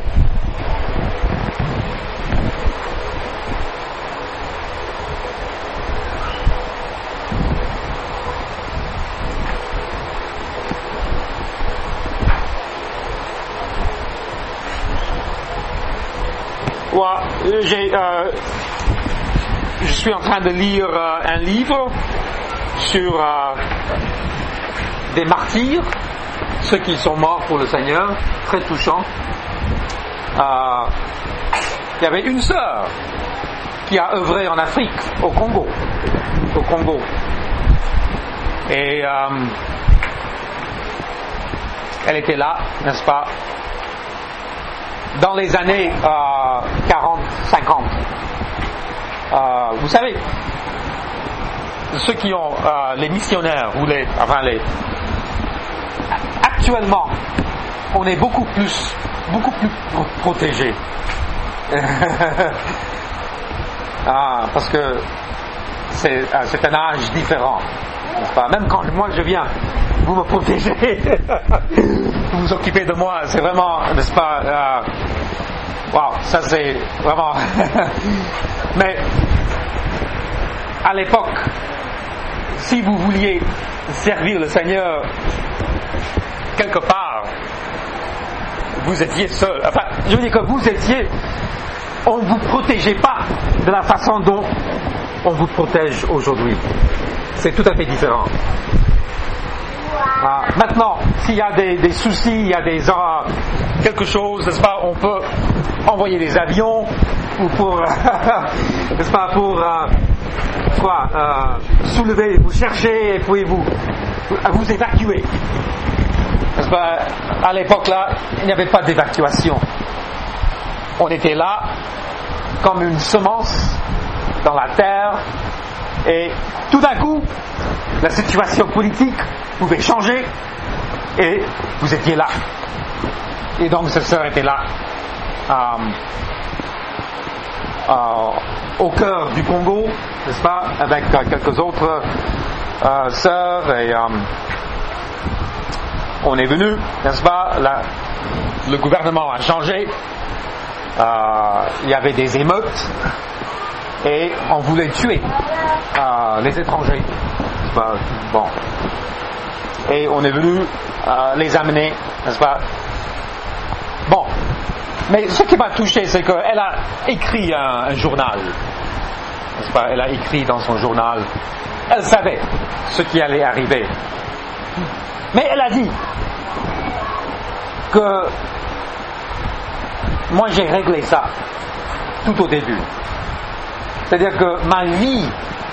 Ouais, j'ai, euh, je suis en train de lire euh, un livre sur euh, des martyrs, ceux qui sont morts pour le Seigneur, très touchant. Euh, il y avait une sœur qui a œuvré en Afrique, au Congo, au Congo, et euh, elle était là, n'est-ce pas, dans les années euh, quarante cinquante. Euh, vous savez, ceux qui ont euh, les missionnaires ou les, enfin les, actuellement, on est beaucoup plus, beaucoup plus pro- protégés. ah, parce que c'est, c'est un âge différent, n'est-ce pas? Même quand moi je viens, vous me protégez, vous vous occupez de moi, c'est vraiment, n'est-ce pas? Euh, Waouh, ça c'est vraiment. Mais à l'époque, si vous vouliez servir le Seigneur quelque part, vous étiez seul. Enfin, je veux dire que vous étiez, on ne vous protégeait pas de la façon dont on vous protège aujourd'hui. C'est tout à fait différent. Ah, maintenant, s'il y a des, des soucis, il y a des euh, quelque chose, n'est-ce pas, on peut envoyer des avions ou pour, n'est-ce pas, pour euh, quoi, euh, soulever, vous chercher et puis vous vous évacuer. N'est-ce pas, à l'époque là, il n'y avait pas d'évacuation. On était là comme une semence dans la terre et tout d'un coup, la situation politique pouvait changer et vous étiez là. Et donc cette sœur était là, euh, euh, au cœur du Congo, n'est-ce pas, avec euh, quelques autres euh, sœurs et euh, on est venu, n'est-ce pas, la, le gouvernement a changé, euh, il y avait des émeutes et on voulait tuer euh, les étrangers. Bah, bon. Et on est venu euh, les amener, n'est-ce pas? Bon. Mais ce qui m'a touché, c'est qu'elle a écrit un, un journal. N'est-ce pas? Elle a écrit dans son journal. Elle savait ce qui allait arriver. Mais elle a dit que moi j'ai réglé ça tout au début. C'est-à-dire que ma vie,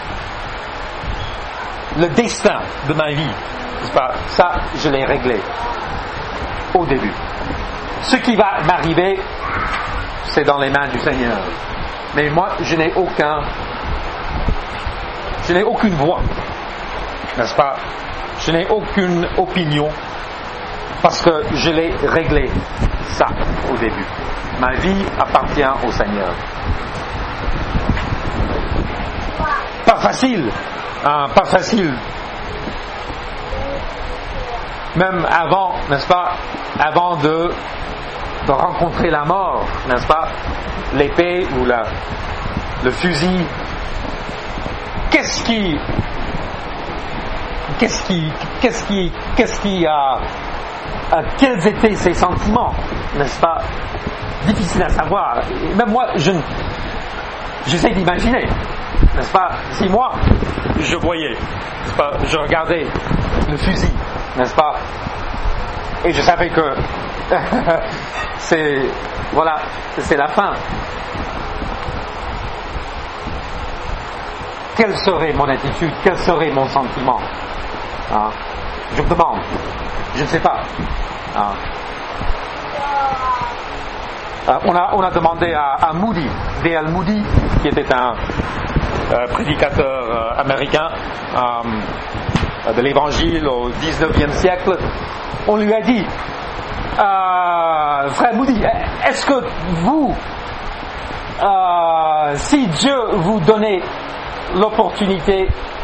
le destin de ma vie, n'est-ce pas, ça, je l'ai réglé au début. Ce qui va m'arriver, c'est dans les mains du Seigneur. Mais moi, je n'ai aucun, je n'ai aucune voix, n'est-ce pas? Je n'ai aucune opinion parce que je l'ai réglé ça au début. Ma vie appartient au Seigneur. Pas facile, hein, pas facile. Même avant, n'est-ce pas, avant de, de rencontrer la mort, n'est-ce pas, l'épée ou la, le fusil. Qu'est-ce qui, qu'est-ce qui, qu'est-ce qui, qu'est-ce qui a, a, quels étaient ses sentiments, n'est-ce pas? Difficile à savoir. Et même moi, je, j'essaie d'imaginer. N'est-ce pas? Si moi, je voyais, n'est-ce pas, je regardais le fusil, n'est-ce pas? Et je savais que c'est, voilà, c'est la fin. Quelle serait mon attitude? Quel serait mon sentiment? Hein? Je me demande. Je ne sais pas. Hein? Euh, on, a, on a demandé à, à Moody, D L Moody, qui était un, euh, prédicateur euh, américain euh, de l'Évangile au dix-neuvième siècle. On lui a dit, euh, frère Moody, est-ce que vous, euh, si Dieu vous donnait l'opportunité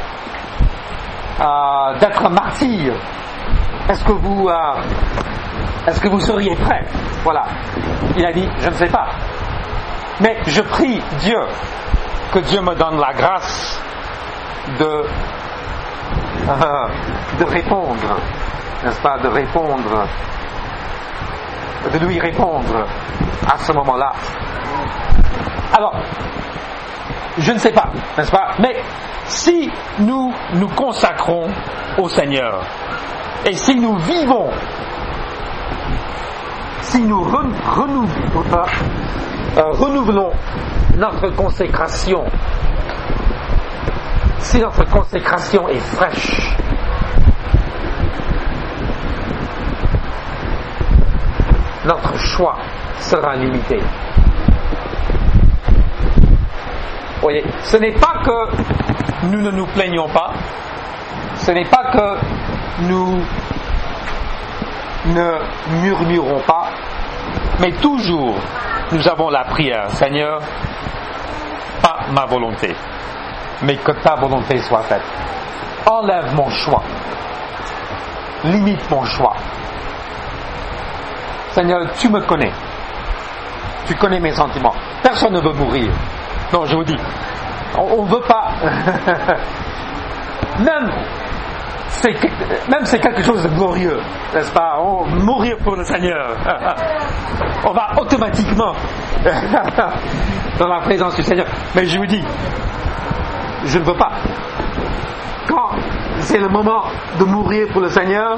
euh, d'être martyr, est-ce que vous euh, est-ce que vous seriez prêt? Voilà. Il a dit, je ne sais pas. Mais je prie Dieu que Dieu me donne la grâce de euh, de répondre, n'est-ce pas, de répondre, de lui répondre à ce moment-là. Alors, je ne sais pas, n'est-ce pas, mais si nous nous consacrons au Seigneur et si nous vivons, si nous renouvelons, euh, renouvelons notre consécration, si notre consécration est fraîche, notre choix sera limité. Vous voyez, ce n'est pas que nous ne nous plaignons pas, ce n'est pas que nous ne murmurons pas, mais toujours nous avons la prière, Seigneur, pas ma volonté, mais que ta volonté soit faite. Enlève mon choix, limite mon choix. Seigneur, tu me connais, tu connais mes sentiments. Personne ne veut mourir. Non, je vous dis, on ne veut pas. même, c'est, même c'est quelque chose de glorieux, n'est-ce pas? On, mourir pour le Seigneur. On va automatiquement dans la présence du Seigneur. Mais je vous dis, je ne veux pas. Quand c'est le moment de mourir pour le Seigneur,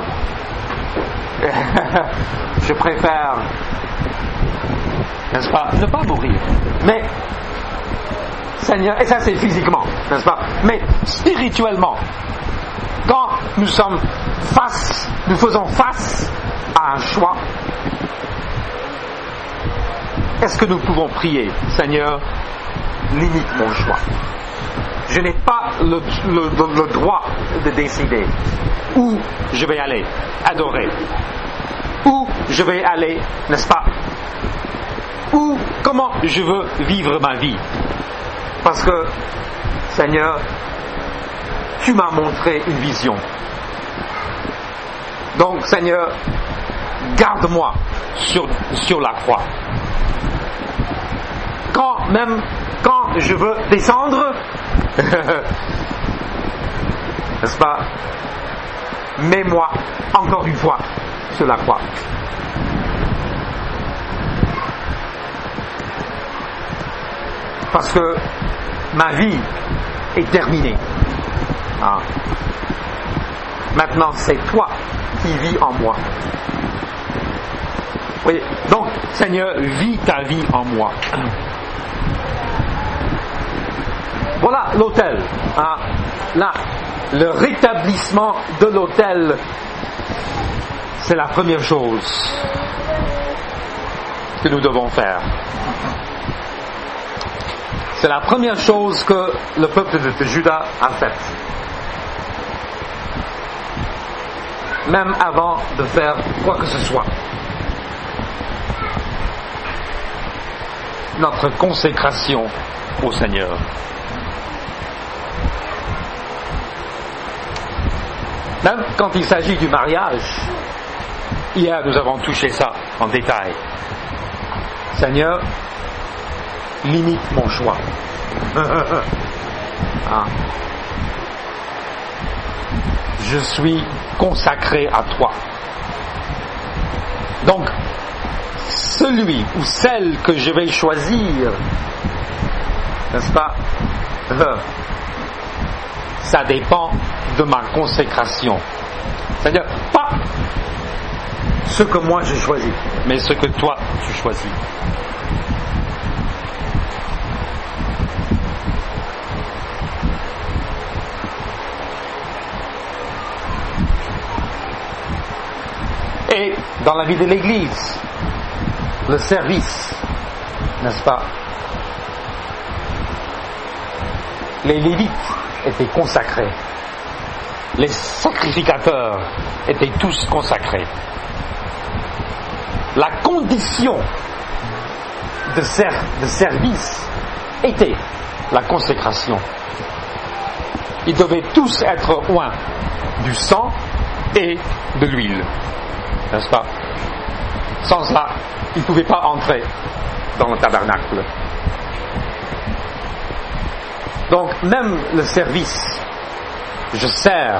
je préfère, n'est-ce pas, ne pas mourir. Mais Seigneur, et ça c'est physiquement, n'est-ce pas? Mais spirituellement, quand nous sommes face, nous faisons face à un choix, est-ce que nous pouvons prier, Seigneur, limite mon choix. Je n'ai pas le, le, le droit de décider où je vais aller adorer, où je vais aller, n'est-ce pas, ou comment je veux vivre ma vie. Parce que, Seigneur, tu m'as montré une vision. Donc, Seigneur, garde-moi sur, sur la croix. Quand même, quand je veux descendre, n'est-ce pas, mets-moi encore une fois sur la croix. Parce que ma vie est terminée. Ah. Maintenant, c'est toi qui vis en moi. Oui. Donc, Seigneur, vis ta vie en moi. Voilà l'autel. Ah. Là, le rétablissement de l'autel, c'est la première chose que nous devons faire. C'est la première chose que le peuple de Juda a faite. Même avant de faire quoi que ce soit. Notre consécration au Seigneur. Même quand il s'agit du mariage, hier nous avons touché ça en détail. Seigneur, limite mon choix. Ah. Je suis consacré à toi. Donc, celui ou celle que je vais choisir, n'est-ce pas, euh, ça dépend de ma consécration. C'est-à-dire, pas ce que moi je choisis, mais ce que toi tu choisis. Et dans la vie de l'Église, le service, n'est-ce pas? les Lévites étaient consacrés. Les sacrificateurs étaient tous consacrés. La condition de, ser- de service était la consécration. Ils devaient tous être oints du sang et de l'huile, n'est-ce pas? Sans cela, ils ne pouvaient pas entrer dans le tabernacle. Donc même le service, je sers,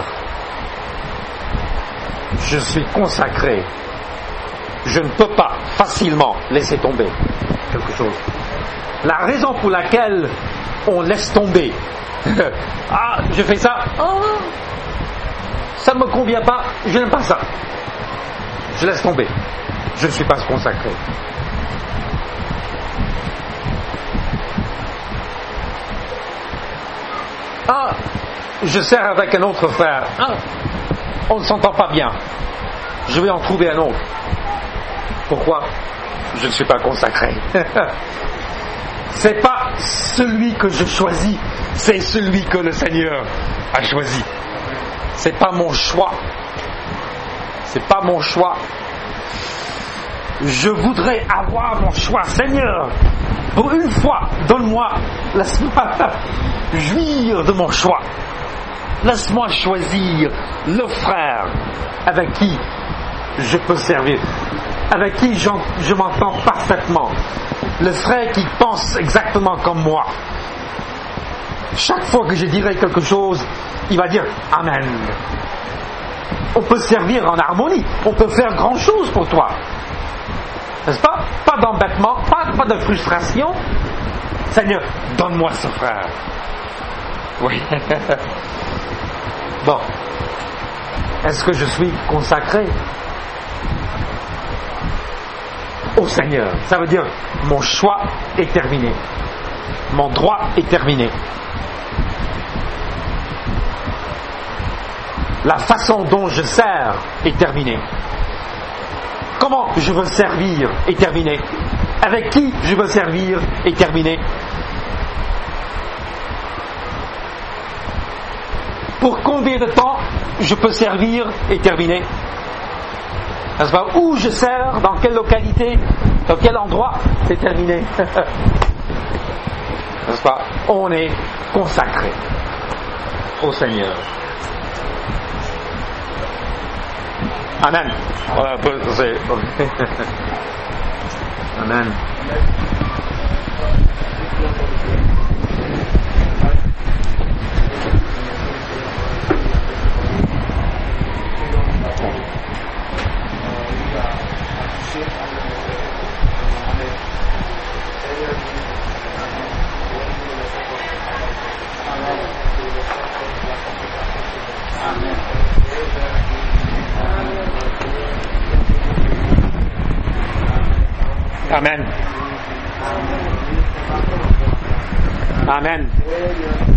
je suis consacré, je ne peux pas facilement laisser tomber quelque chose. La raison pour laquelle on laisse tomber, ah, je fais ça, oh, ça ne me convient pas, je n'aime pas ça, je laisse tomber, je ne suis pas consacré. Ah, je sers avec un autre frère, ah, on ne s'entend pas bien, je vais en trouver un autre. Pourquoi? Je ne suis pas consacré. C'est pas celui que je choisis, c'est celui que le Seigneur a choisi. C'est pas mon choix. C'est pas mon choix. Je voudrais avoir mon choix, Seigneur. Pour une fois, donne-moi, laisse-moi jouir de mon choix. Laisse-moi choisir le frère avec qui je peux servir, avec qui je m'entends parfaitement, le frère qui pense exactement comme moi. Chaque fois que je dirai quelque chose, il va dire Amen. On peut servir en harmonie, on peut faire grand chose pour toi, n'est-ce pas? Pas d'embêtement, pas, pas de frustration. Seigneur, donne-moi ce frère. Oui. Bon, est-ce que je suis consacré au Seigneur? Ça veut dire mon choix est terminé, mon droit est terminé, la façon dont je sers est terminée, comment je veux servir est terminé, avec qui je veux servir est terminé, pour combien de temps je peux servir est terminé. N'est-ce pas? Où je sers, dans quelle localité, dans quel endroit, c'est terminé. N'est-ce pas? On est consacré au Seigneur. Amen. Voilà, c'est... Amen. Amen. Amen.